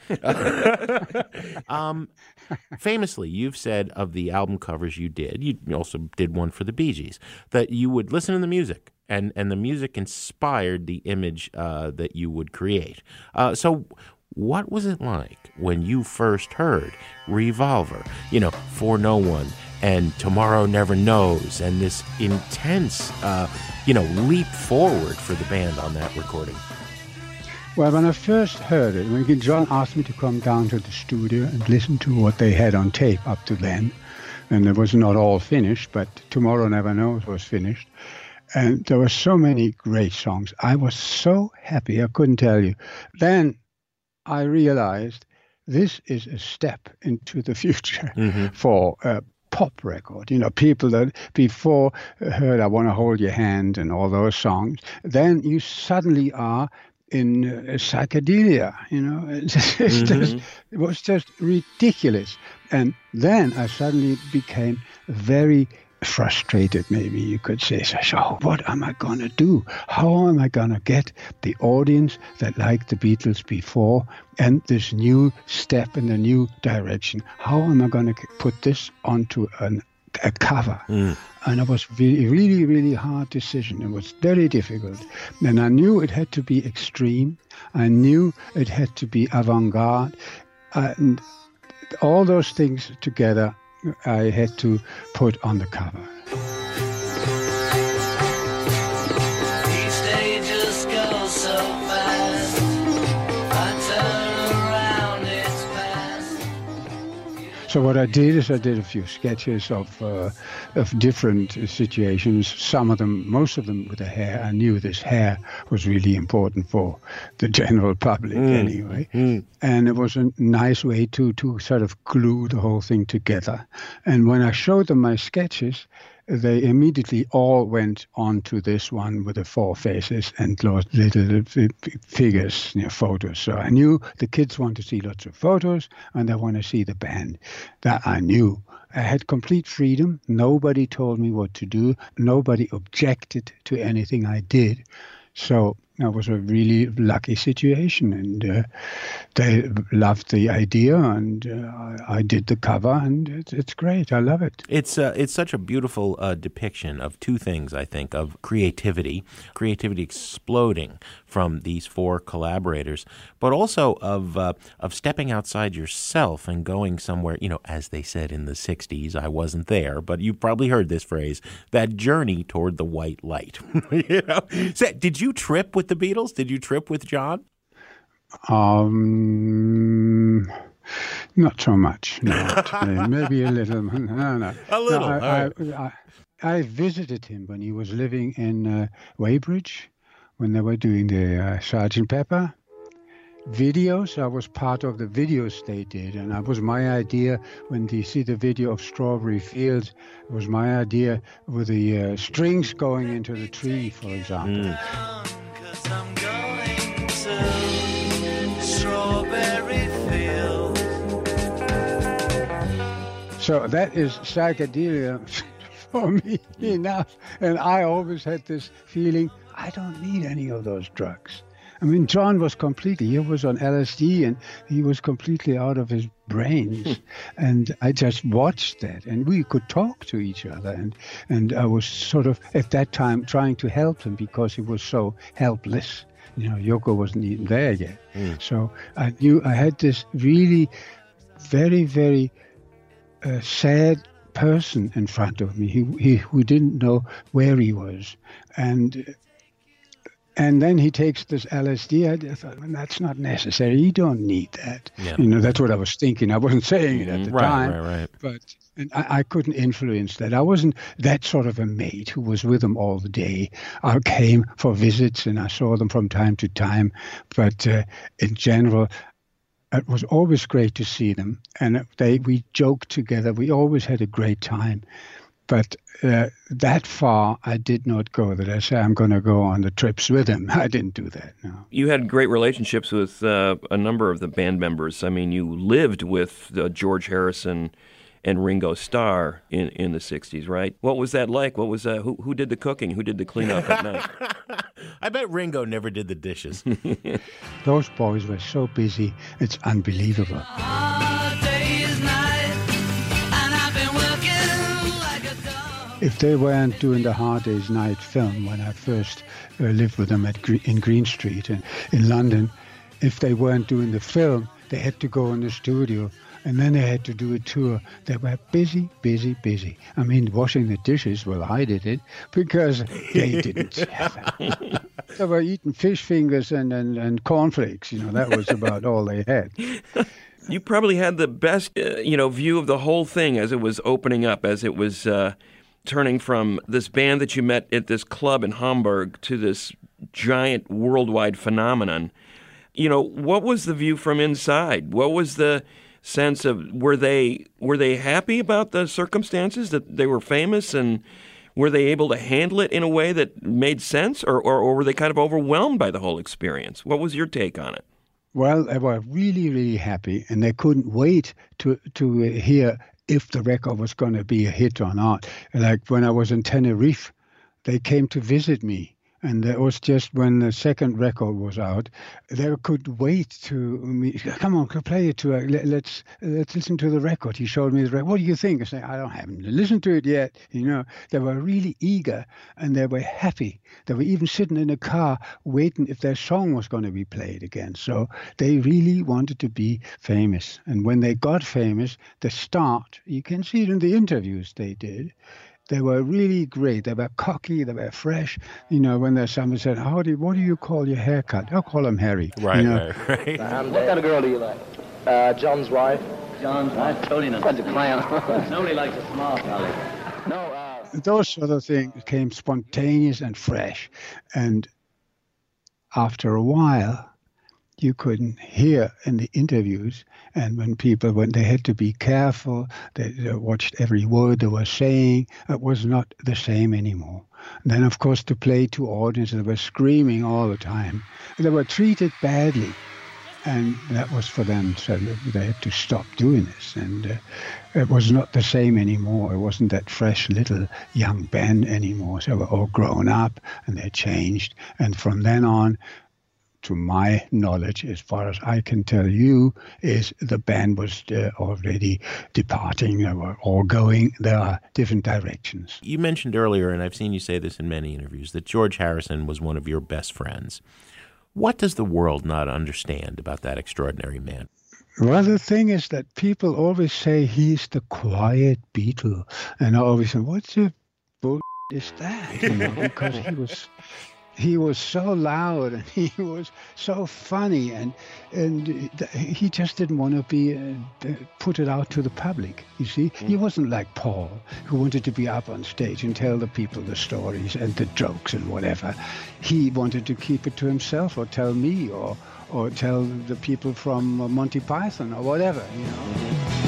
um, famously, you've said of the album covers you did, you also did one for the Bee Gees, that you would listen to the music. And and the music inspired the image uh, that you would create. Uh, so what was it like when you first heard Revolver, you know, For No One and Tomorrow Never Knows, and this intense, uh, you know, leap forward for the band on that recording? Well, when I first heard it, when John asked me to come down to the studio and listen to what they had on tape up to then, and it was not all finished, but Tomorrow Never Knows was finished. And there were so many great songs. I was so happy, I couldn't tell you. Then I realized this is a step into the future mm-hmm. for a pop record. You know, people that before heard I Want to Hold Your Hand and all those songs, then you suddenly are in uh, psychedelia, you know. It's mm-hmm. just, it was just ridiculous. And then I suddenly became very frustrated, maybe you could say. So what am I going to do? How am I going to get the audience that liked the Beatles before and this new step in a new direction? How am I going to put this onto an, a cover? Mm. And it was really, really, really hard decision. It was very difficult. And I knew it had to be extreme. I knew it had to be avant-garde. And all those things together I had to put on the cover. Each day just goes so fast. I turn around, it's past. So what I did is I did a few sketches of uh, of different situations. Some of them, most of them with the hair. I knew this hair was really important for the general public mm. anyway. Mm. And it was a nice way to, to sort of glue the whole thing together. And when I showed them my sketches, they immediately all went on to this one with the four faces and little figures, you know, photos. So I knew the kids want to see lots of photos and they want to see the band. That I knew. I had complete freedom. Nobody told me what to do. Nobody objected to anything I did. So That was a really lucky situation, and uh, they loved the idea, and uh, I, I did the cover, and it's, it's great. I love it. It's uh, it's such a beautiful uh, depiction of two things, I think, of creativity, creativity exploding from these four collaborators, but also of uh, of stepping outside yourself and going somewhere. You know, as they said in the sixties, I wasn't there, but you've probably heard this phrase: that journey toward the white light. You know, so, did you trip with the Beatles? Did you trip with John? Um, not so much. No, maybe a little. No, no. A little. No, I, right. I, I, I visited him when he was living in uh, Weybridge, when they were doing the uh, Sergeant Pepper videos. I was part of the videos they did, and that was my idea. When you see the video of Strawberry Fields, it was my idea with the uh, strings going into the tree, for example. Mm. I'm going to Strawberry Fields. So that is psychedelia for me enough. And I always had this feeling, I don't need any of those drugs. I mean, John was completely, he was on L S D and he was completely out of his brains. And I just watched that, and we could talk to each other. And, and I was sort of, at that time, trying to help him because he was so helpless. You know, Yoko wasn't even there yet. Mm. So I knew I had this really very, very uh, sad person in front of me. He, he who didn't know where he was. And And then he takes this L S D. I thought, well, that's not necessary. You don't need that. Yeah. You know, that's what I was thinking. I wasn't saying it at the right, time. Right, right. But and I, I couldn't influence that. I wasn't that sort of a mate who was with them all the day. I came for visits and I saw them from time to time. But uh, in general, it was always great to see them. And they we joked together. We always had a great time. But uh, that far, I did not go that I say I'm going to go on the trips with him. I didn't do that, no. You had great relationships with uh, a number of the band members. I mean, you lived with uh, George Harrison and Ringo Starr in, in the sixties, right? What was that like? What was uh, who who did the cooking? Who did the cleanup at night? I bet Ringo never did the dishes. Those boys were so busy, it's unbelievable. If they weren't doing the Hard Day's Night film when I first uh, lived with them at Gre- in Green Street in, in London, if they weren't doing the film, they had to go in the studio, and then they had to do a tour. They were busy, busy, busy. I mean, washing the dishes, well, I did it, because they didn't have it. They were eating fish fingers and, and, and cornflakes, you know, that was about all they had. You probably had the best, uh, you know, view of the whole thing as it was opening up, as it was uh, turning from this band that you met at this club in Hamburg to this giant worldwide phenomenon. You know, what was the view from inside? What was the sense of, were they were they happy about the circumstances that they were famous, and were they able to handle it in a way that made sense, or, or, or were they kind of overwhelmed by the whole experience? What was your take on it? Well, they were really, really happy, and they couldn't wait to to hear if the record was going to be a hit or not. Like when I was in Tenerife, they came to visit me, and it was just when the second record was out, they could wait to me. Come on, play it to. Uh, let, let's let's listen to the record. He showed me the record. What do you think? I said, I don't haven't listened to it yet. You know, they were really eager, and they were happy. They were even sitting in a car waiting if their song was going to be played again. So they really wanted to be famous. And when they got famous, the start, you can see it in the interviews they did. They were really great. They were cocky. They were fresh. You know, when there's someone said, "How do you, what do you call your haircut?" I'll call him Harry. Right, you know? right, right. And what kind of girl do you like? Uh, John's wife. John's wife. Totally not. What's a clown? Nobody likes a small collie. No. Uh... Those sort of things came spontaneous and fresh, and after a while, you couldn't hear in the interviews. And when people, when they had to be careful, they, they watched every word they were saying, it was not the same anymore. And then, of course, to play to audiences, they were screaming all the time. They were treated badly. And that was for them, so they had to stop doing this. And uh, it was not the same anymore. It wasn't that fresh little young band anymore. So they were all grown up and they changed. And from then on, to my knowledge, as far as I can tell you, is the band was uh, already departing. They were all going their different directions. You mentioned earlier, and I've seen you say this in many interviews, that George Harrison was one of your best friends. What does the world not understand about that extraordinary man? Well, the thing is that people always say he's the quiet Beatle. And I always say, what the bull is that? You know, because he was... He was so loud and he was so funny, and and he just didn't want to be uh, put it out to the public. You see, mm. He wasn't like Paul, who wanted to be up on stage and tell the people the stories and the jokes and whatever. He wanted to keep it to himself, or tell me, or or tell the people from Monty Python or whatever. You know. Mm-hmm.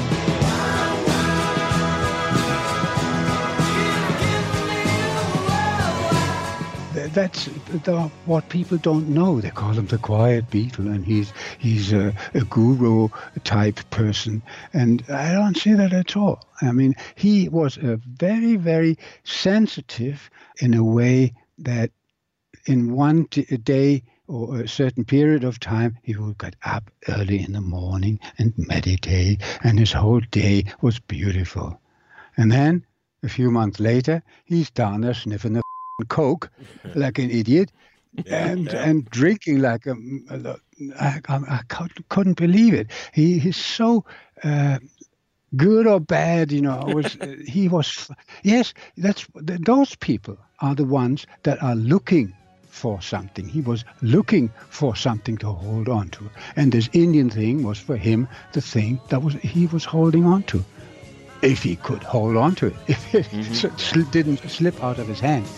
That's the, what people don't know. They call him the quiet Beatle, and he's he's a, a guru type person, and I don't see that at all. I mean, he was a very, very sensitive in a way that in one t- day or a certain period of time, he would get up early in the morning and meditate, and his whole day was beautiful. And then a few months later, he's down there sniffing the Coke like an idiot, and yeah. and drinking like a, a I, I couldn't believe it. He he's so uh, good or bad, you know. Was he was yes? That's those people are the ones that are looking for something. He was looking for something to hold on to, and this Indian thing was for him the thing that was he was holding on to. If he could hold on to it, if it mm-hmm. sl- didn't slip out of his hand.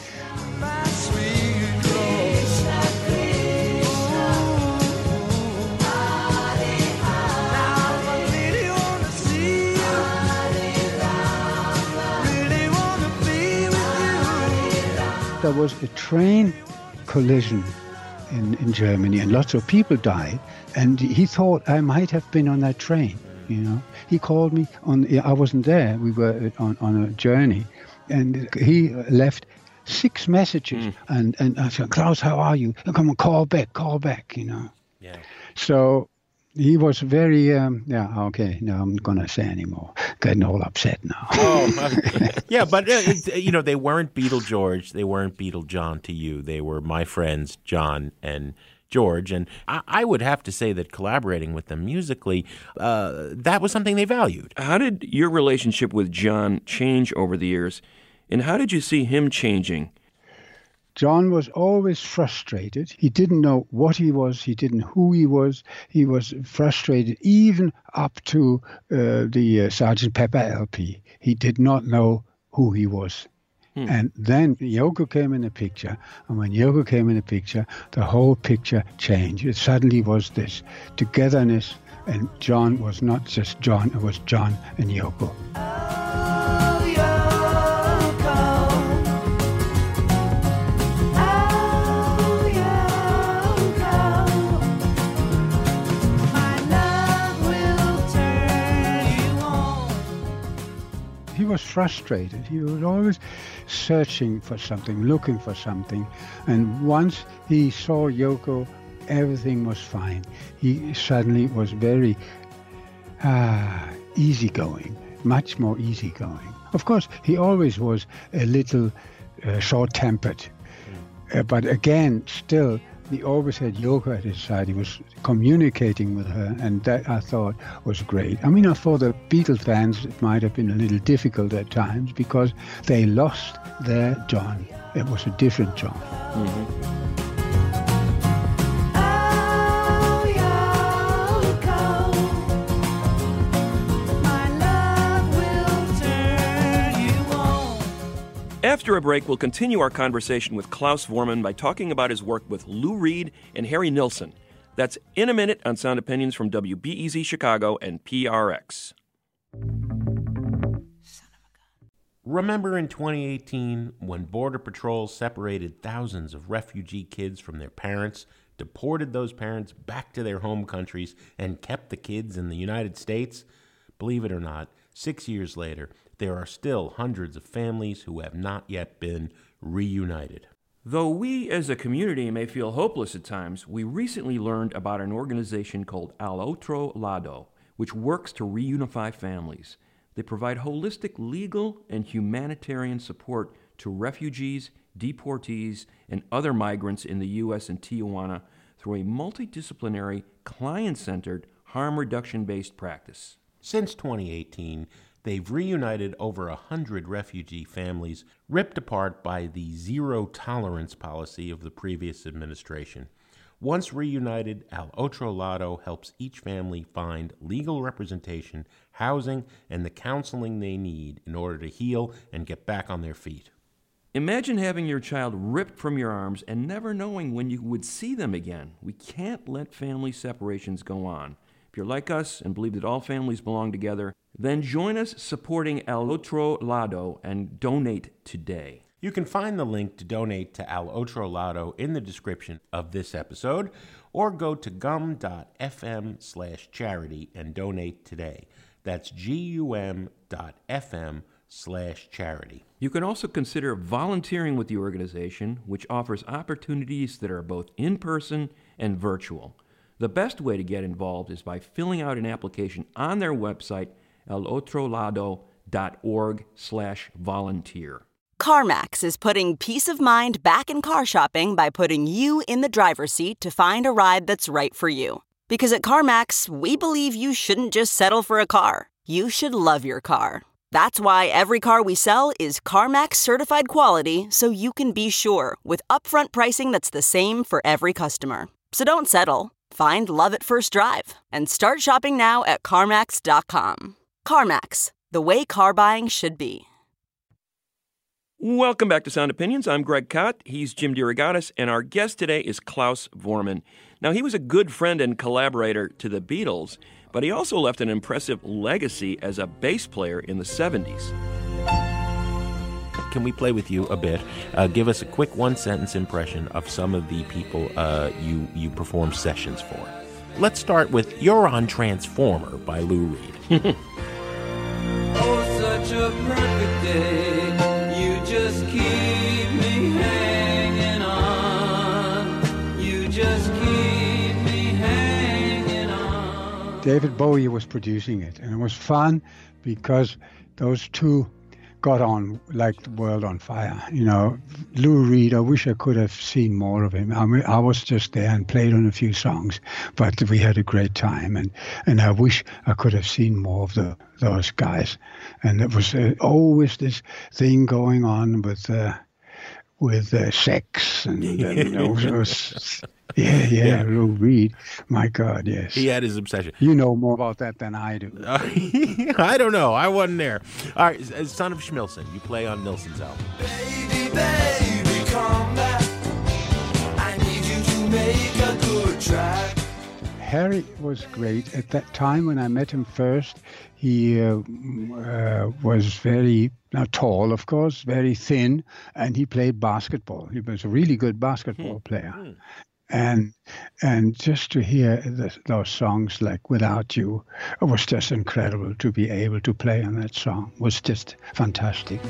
There was a train collision in, in Germany, and lots of people died, and he thought I might have been on that train. You know, he called me on. I wasn't there. We were on, on a journey, and he left six messages. Mm. And, and I said, Klaus, how are you? Come on, call back, call back. You know. Yeah. So he was very. Um, yeah. Okay. No, I'm gonna say anymore. Getting all upset now. Oh, yeah, but uh, you know, they weren't Beatle George. They weren't Beatle John to you. They were my friends John and George, and I, I would have to say that collaborating with them musically, uh, that was something they valued. How did your relationship with John change over the years, and how did you see him changing? John was always frustrated. He didn't know what he was. He didn't know who he was. He was frustrated even up to uh, the uh, Sergeant Pepper L P. He did not know who he was. Hmm. And then Yoko came in the picture, and when Yoko came in the picture, the whole picture changed. It suddenly was this togetherness, and John was not just John, it was John and Yoko. Oh, Yoko. Oh, Yoko. My love will turn you on. He was frustrated. He was always searching for something, looking for something. And once he saw Yoko, everything was fine. He suddenly was very uh, easygoing, much more easygoing. Of course, he always was a little uh, short-tempered. Uh, but again, still, he always had Yoko at his side. He was communicating with her, and that I thought was great. I mean, for the Beatles fans, it might have been a little difficult at times because they lost their John. It was a different John. Mm-hmm. After a break, we'll continue our conversation with Klaus Voormann by talking about his work with Lou Reed and Harry Nilsson. That's in a minute on Sound Opinions from W B E Z Chicago and P R X. Remember in twenty eighteen when Border Patrol separated thousands of refugee kids from their parents deported those parents back to their home countries, and kept the kids in the United States. Believe it or not, six years later, there are still hundreds of families who have not yet been reunited. Though we as a community may feel hopeless at times, we recently learned about an organization called Al Otro Lado, which works to reunify families. They provide holistic legal and humanitarian support to refugees, deportees, and other migrants in the U S and Tijuana through a multidisciplinary, client-centered, harm reduction-based practice. Since twenty eighteen, they've reunited over a hundred refugee families ripped apart by the zero-tolerance policy of the previous administration. Once reunited, Al Otro Lado helps each family find legal representation, housing, and the counseling they need in order to heal and get back on their feet. Imagine having your child ripped from your arms and never knowing when you would see them again. We can't let family separations go on. If you're like us and believe that all families belong together, then join us supporting Al Otro Lado and donate today. You can find the link to donate to Al Otro Lado in the description of this episode, or go to gum.fm slash charity and donate today. That's gum.fm slash charity. You can also consider volunteering with the organization, which offers opportunities that are both in-person and virtual. The best way to get involved is by filling out an application on their website, alotrolado.org slash volunteer. CarMax is putting peace of mind back in car shopping by putting you in the driver's seat to find a ride that's right for you. Because at CarMax, we believe you shouldn't just settle for a car. You should love your car. That's why every car we sell is CarMax certified quality, so you can be sure with upfront pricing that's the same for every customer. So don't settle. Find love at first drive and start shopping now at CarMax dot com. CarMax, the way car buying should be. Welcome back to Sound Opinions. I'm Greg Kot. He's Jim DeRogatis, and our guest today is Klaus Voormann. Now, he was a good friend and collaborator to the Beatles, but he also left an impressive legacy as a bass player in the seventies. Can we play with you a bit? Uh, give us a quick one-sentence impression of some of the people uh, you, you perform sessions for. Let's start with You're on Transformer by Lou Reed. Oh, such a perfect day. You just keep me hanging on. You just keep me hanging on. David Bowie was producing it, and it was fun because those two got on like the world on fire. You know, Lou Reed, I wish I could have seen more of him. I mean, I was just there and played on a few songs, but we had a great time, and, and I wish I could have seen more of the, those guys. And there was uh, always this thing going on with uh, with uh, sex and uh, you know, it was, yeah, yeah, yeah, Lou Reed. My God, yes. He had his obsession. You know more about that than I do. Uh, I don't know. I wasn't there. All right, Son of Schmilson, you play on Nilsson's album. Baby, baby, come back. I need you to make a good track. Harry was great. At that time when I met him first, he uh, uh, was very uh, tall, of course, very thin, and he played basketball. He was a really good basketball hmm. player. Hmm. And and just to hear the, those songs like Without You, it was just incredible to be able to play on that song. It was just fantastic.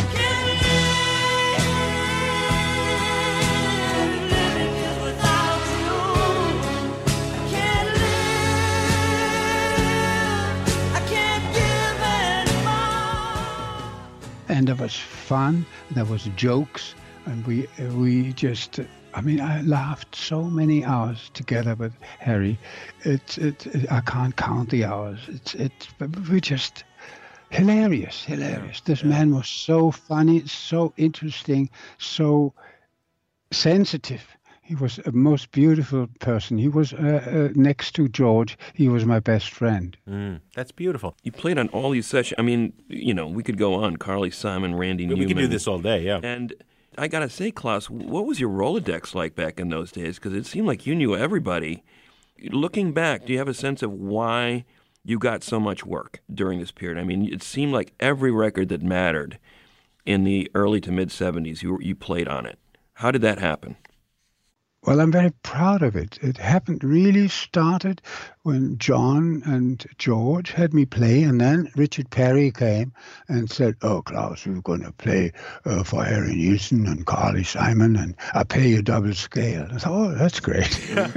And there was fun, there was jokes, and we we just, I mean, I laughed so many hours together with Harry. It's it, it I can't count the hours. It's it we just hilarious, hilarious. This yeah. man was so funny, so interesting, so sensitive. He was a most beautiful person. He was uh, uh, next to George. He was my best friend. Mm, that's beautiful. You played on all these sessions. I mean, you know, we could go on. Carly Simon, Randy we Newman. We could do this all day, yeah. And I got to say, Klaus, what was your Rolodex like back in those days? Because it seemed like you knew everybody. Looking back, do you have a sense of why you got so much work during this period? I mean, it seemed like every record that mattered in the early to mid-seventies, you, you played on it. How did that happen? Well, I'm very proud of it. It happened, really started when John and George had me play, and then Richard Perry came and said, "Oh, Klaus, we're going to play uh, for Harry Nilsson and Carly Simon, and I pay you double scale." I thought, "Oh, that's great."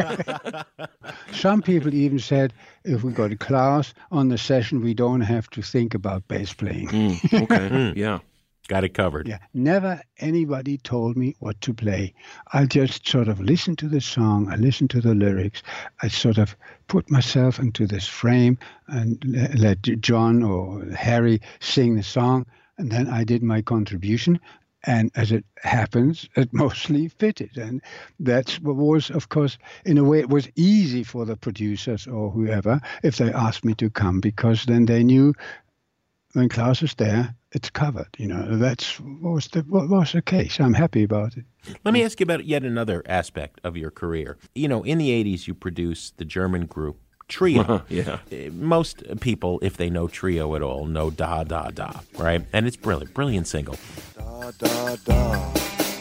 Some people even said, if we got Klaus on the session, we don't have to think about bass playing. Mm, okay, yeah. Got it covered. Yeah, never anybody told me what to play. I just sort of listened to the song, I listened to the lyrics, I sort of put myself into this frame and let John or Harry sing the song, and then I did my contribution. And as it happens, it mostly fitted. And that's what was, of course, in a way, it was easy for the producers or whoever if they asked me to come, because then they knew when Klaus is there, it's covered. You know, that's what was the what was the case. I'm happy about it. Let me ask you about yet another aspect of your career. You know, in the eighties, you produced the German group Trio. Yeah. Most people, if they know Trio at all, know Da Da Da, right? And it's brilliant, brilliant single. Da da da.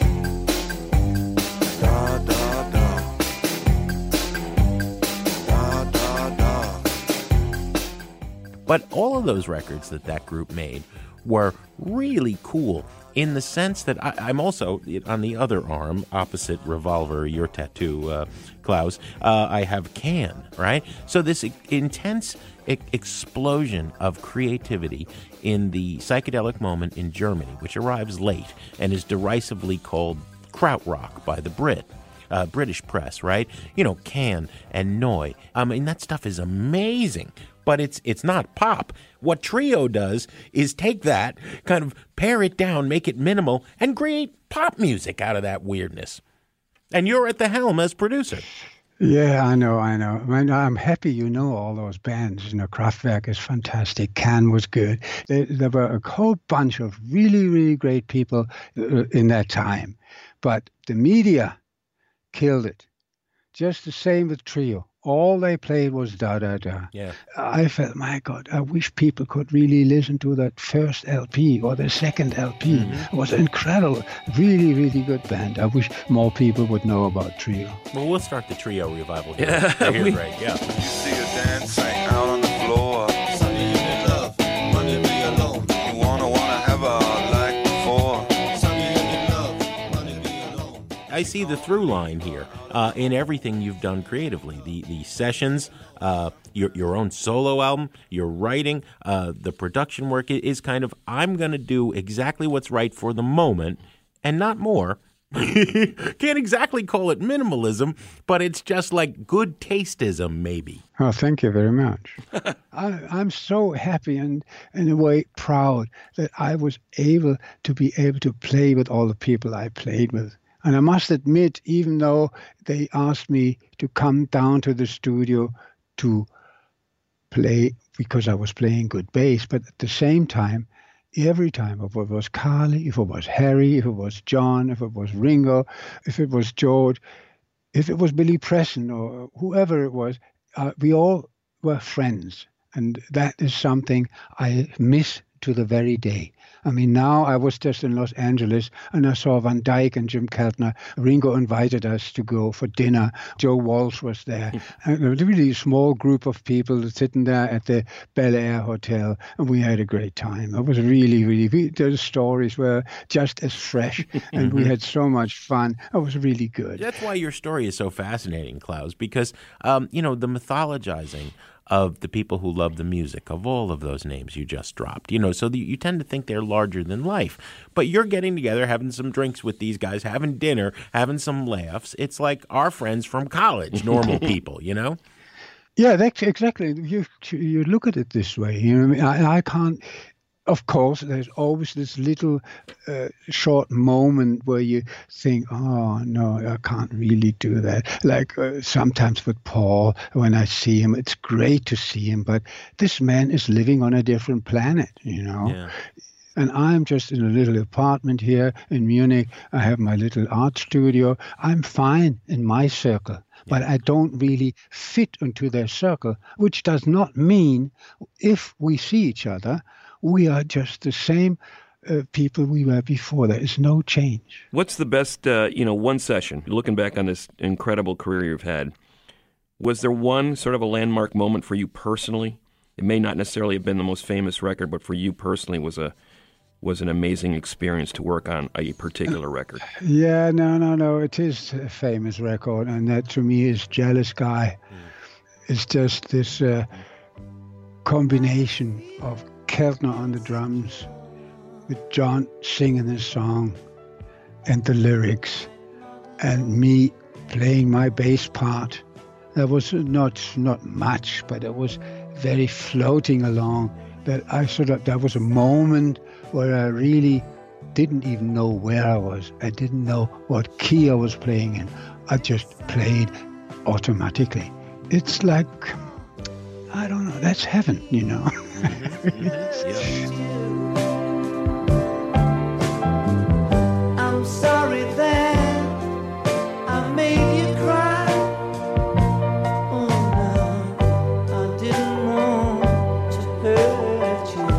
Da da da. Da da da. But all of those records that that group made were really cool in the sense that I, I'm also, on the other arm, opposite Revolver, your tattoo, uh, Klaus, uh, I have Can, right? So this e- intense e- explosion of creativity in the psychedelic moment in Germany, which arrives late and is derisively called krautrock by the Brit. Uh, British press, right? You know, Can and Neu. I mean, that stuff is amazing, but it's it's not pop. What Trio does is take that, kind of pare it down, make it minimal, and create pop music out of that weirdness. And you're at the helm as producer. Yeah, I know, I know. I mean, I'm happy you know all those bands. You know, Kraftwerk is fantastic. Can was good. There, there were a whole bunch of really, really great people uh, in that time. But the media killed it. Just the same with Trio. All they played was Da Da Da. Yeah. I felt, my God, I wish people could really listen to that first L P or the second L P. Mm-hmm. It was incredible. Really, really good band. I wish more people would know about Trio. Well, we'll start the Trio revival here. Yeah, here, we, right, yeah. You see her dancing out on the floor. Sunny in love, running me alone. You wanna, wanna have her like before. Sunny in love, running me alone. I see the through line here uh, in everything you've done creatively. The the sessions, uh, your your own solo album, your writing, uh, the production work is kind of, I'm going to do exactly what's right for the moment and not more. Can't exactly call it minimalism, but it's just like good tasteism, maybe. Oh, thank you very much. I, I'm so happy and, in a way, proud that I was able to be able to play with all the people I played with. And I must admit, even though they asked me to come down to the studio to play because I was playing good bass, but at the same time, every time, if it was Carly, if it was Harry, if it was John, if it was Ringo, if it was George, if it was Billy Preston or whoever it was, uh, we all were friends. And that is something I miss to the very day. I mean, now I was just in Los Angeles and I saw Van Dyke and Jim Keltner. Ringo invited us to go for dinner. Joe Walsh was there. And a really small group of people sitting there at the Bel Air Hotel, and we had a great time. It was really, really, we, the stories were just as fresh, and we had so much fun. It was really good. That's why your story is so fascinating, Klaus, because, um, you know, the mythologizing of the people who love the music, of all of those names you just dropped. You know, so the, you tend to think they're larger than life. But you're getting together, having some drinks with these guys, having dinner, having some laughs. It's like our friends from college, normal people, you know? Yeah, that's exactly. You you look at it this way. You know, I mean, I, I can't. Of course, there's always this little uh, short moment where you think, oh, no, I can't really do that. Like uh, sometimes with Paul, when I see him, it's great to see him, but this man is living on a different planet, you know. Yeah. And I'm just in a little apartment here in Munich. I have my little art studio. I'm fine in my circle, but I don't really fit into their circle, which does not mean if we see each other, we are just the same uh, people we were before. There is no change. What's the best, uh, you know, one session, looking back on this incredible career you've had, was there one sort of a landmark moment for you personally? It may not necessarily have been the most famous record, but for you personally was a was an amazing experience to work on a particular record. Yeah, no, no, no. It is a famous record, and that to me is Jealous Guy. Mm. It's just this uh, combination of Keltner on the drums, with John singing his song, and the lyrics, and me playing my bass part. That was not not much, but it was very floating along. That I sort of that was a moment where I really didn't even know where I was. I didn't know what key I was playing in. I just played automatically. It's like, I don't know, that's heaven, you know. Mm-hmm. Yes. I'm sorry that I made you cry. Oh no, I didn't want to hurt you.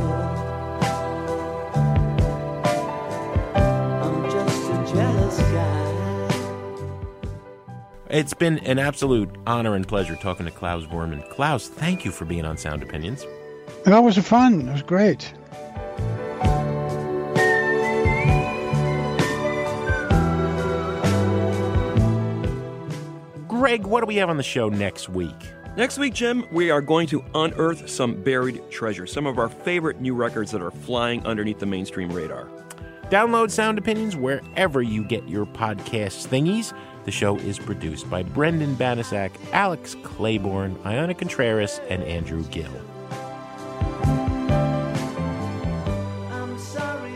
I'm just a jealous guy. It's been an absolute honor and pleasure talking to Klaus Voormann. Klaus, thank you for being on Sound Opinions. That was fun. It was great. Greg, what do we have on the show next week? Next week, Jim, we are going to unearth some buried treasure, some of our favorite new records that are flying underneath the mainstream radar. Download Sound Opinions wherever you get your podcast thingies. The show is produced by Brendan Banasak, Alex Claiborne, Iona Contreras, and Andrew Gill. I'm sorry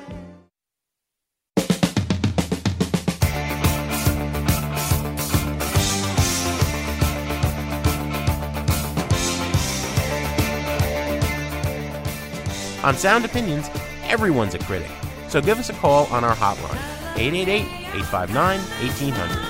On Sound Opinions, everyone's a critic. So give us a call on our hotline, eight eight eight, eight five nine, one eight zero zero.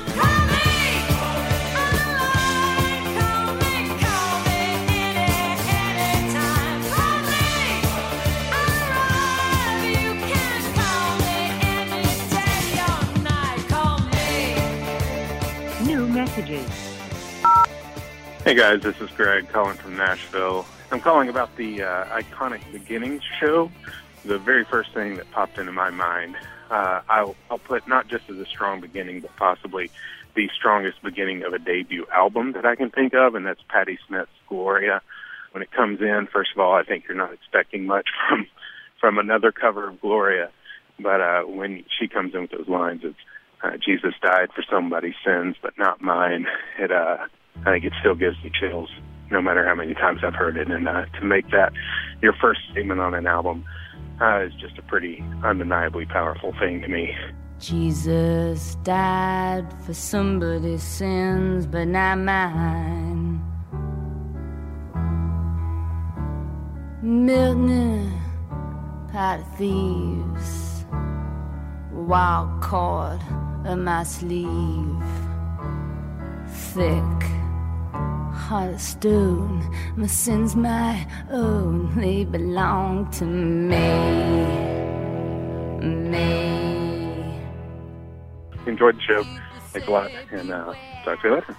New messages. Hey guys, this is Greg calling from Nashville. I'm calling about the uh, Iconic Beginnings show. The very first thing that popped into my mind, uh, I'll, I'll put not just as a strong beginning, but possibly the strongest beginning of a debut album that I can think of, and that's Patti Smith's Gloria. When it comes in, first of all, I think you're not expecting much from from another cover of Gloria, but uh, when she comes in with those lines, it's uh, Jesus died for somebody's sins, but not mine. It, uh, I think it still gives me chills, no matter how many times I've heard it, and uh, to make that your first statement on an album uh, is just a pretty undeniably powerful thing to me. Jesus died for somebody's sins, but not mine. Milton, pot of thieves, wild cord of my sleeve, thick heart of stone, my sins my own, they belong to me, me. Enjoyed the show. Thanks a lot, and uh, talk to you later.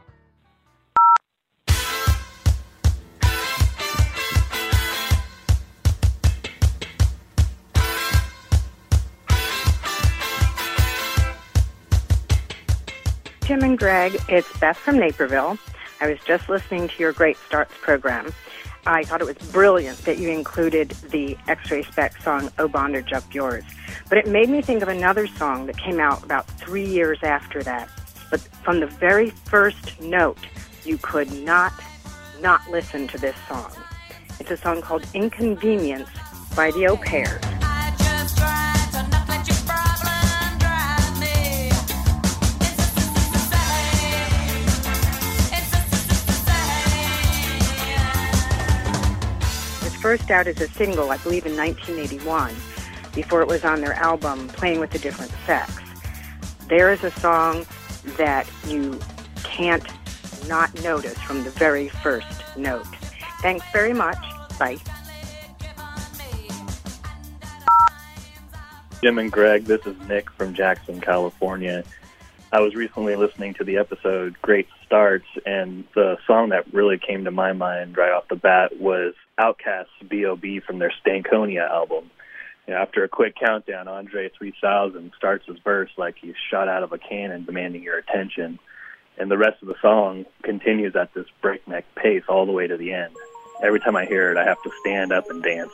Jim and Greg, it's Beth from Naperville. I was just listening to your Great Starts program. I thought it was brilliant that you included the X-Ray Spec song, Oh Bondage Up Yours. But it made me think of another song that came out about three years after that. But from the very first note, you could not not listen to this song. It's a song called Inconvenience by the Au Pairs. First out as a single, I believe, in nineteen eighty-one, before it was on their album, Playing with a Different Sex. There is a song that you can't not notice from the very first note. Thanks very much. Bye. Jim and Greg, this is Nick from Jackson, California. I was recently listening to the episode Great Starts, and the song that really came to my mind right off the bat was Outkast's B O B from their Stankonia album. You know, after a quick countdown, Andre three thousand starts his verse like he's shot out of a cannon demanding your attention. And the rest of the song continues at this breakneck pace all the way to the end. Every time I hear it, I have to stand up and dance.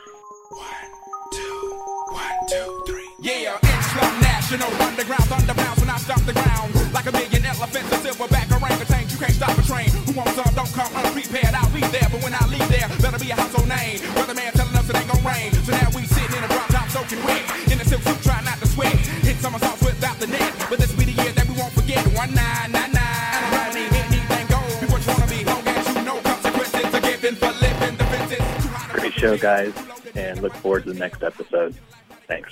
Yeah, Islam National Underground Thunder bounce when I stop the ground. Like a million elephants, a silverback orangutan. You can't stop a train. Who wants some? Don't come unprepared. I'll be there, but when I leave there, better be a household name. Weatherman telling us it ain't gon' rain. So now we sitting in a drop top soaking wet. In a silk suit, try not to sweat. Hit somersaults without the net. But this be the year that we won't forget. One nine nine nine. And I don't need anything gold. Be what you wanna be. Long as you know consequences are given for living the fences. Great show, guys, and look forward to the next episode. Thanks.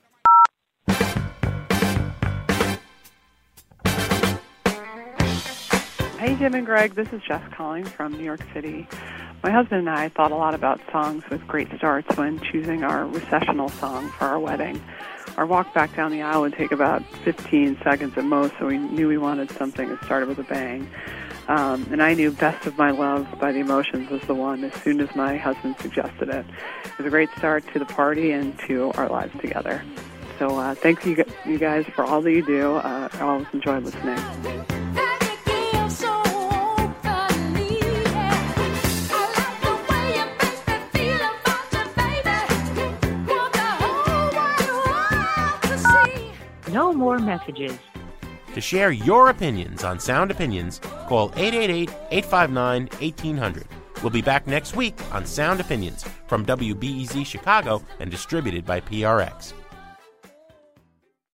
Hey, Jim and Greg, this is Jess calling from New York City. My husband and I thought a lot about songs with great starts when choosing our recessional song for our wedding. Our walk back down the aisle would take about fifteen seconds at most, so we knew we wanted something that started with a bang. Um, and I knew Best of My Love by The Emotions was the one as soon as my husband suggested it. It was a great start to the party and to our lives together. So uh, thanks you, you guys for all that you do. Uh, I always enjoy listening. No more messages. To share your opinions on Sound Opinions, call eight eight eight, eight five nine, one eight hundred. We'll be back next week on Sound Opinions from W B E Z Chicago and distributed by P R X.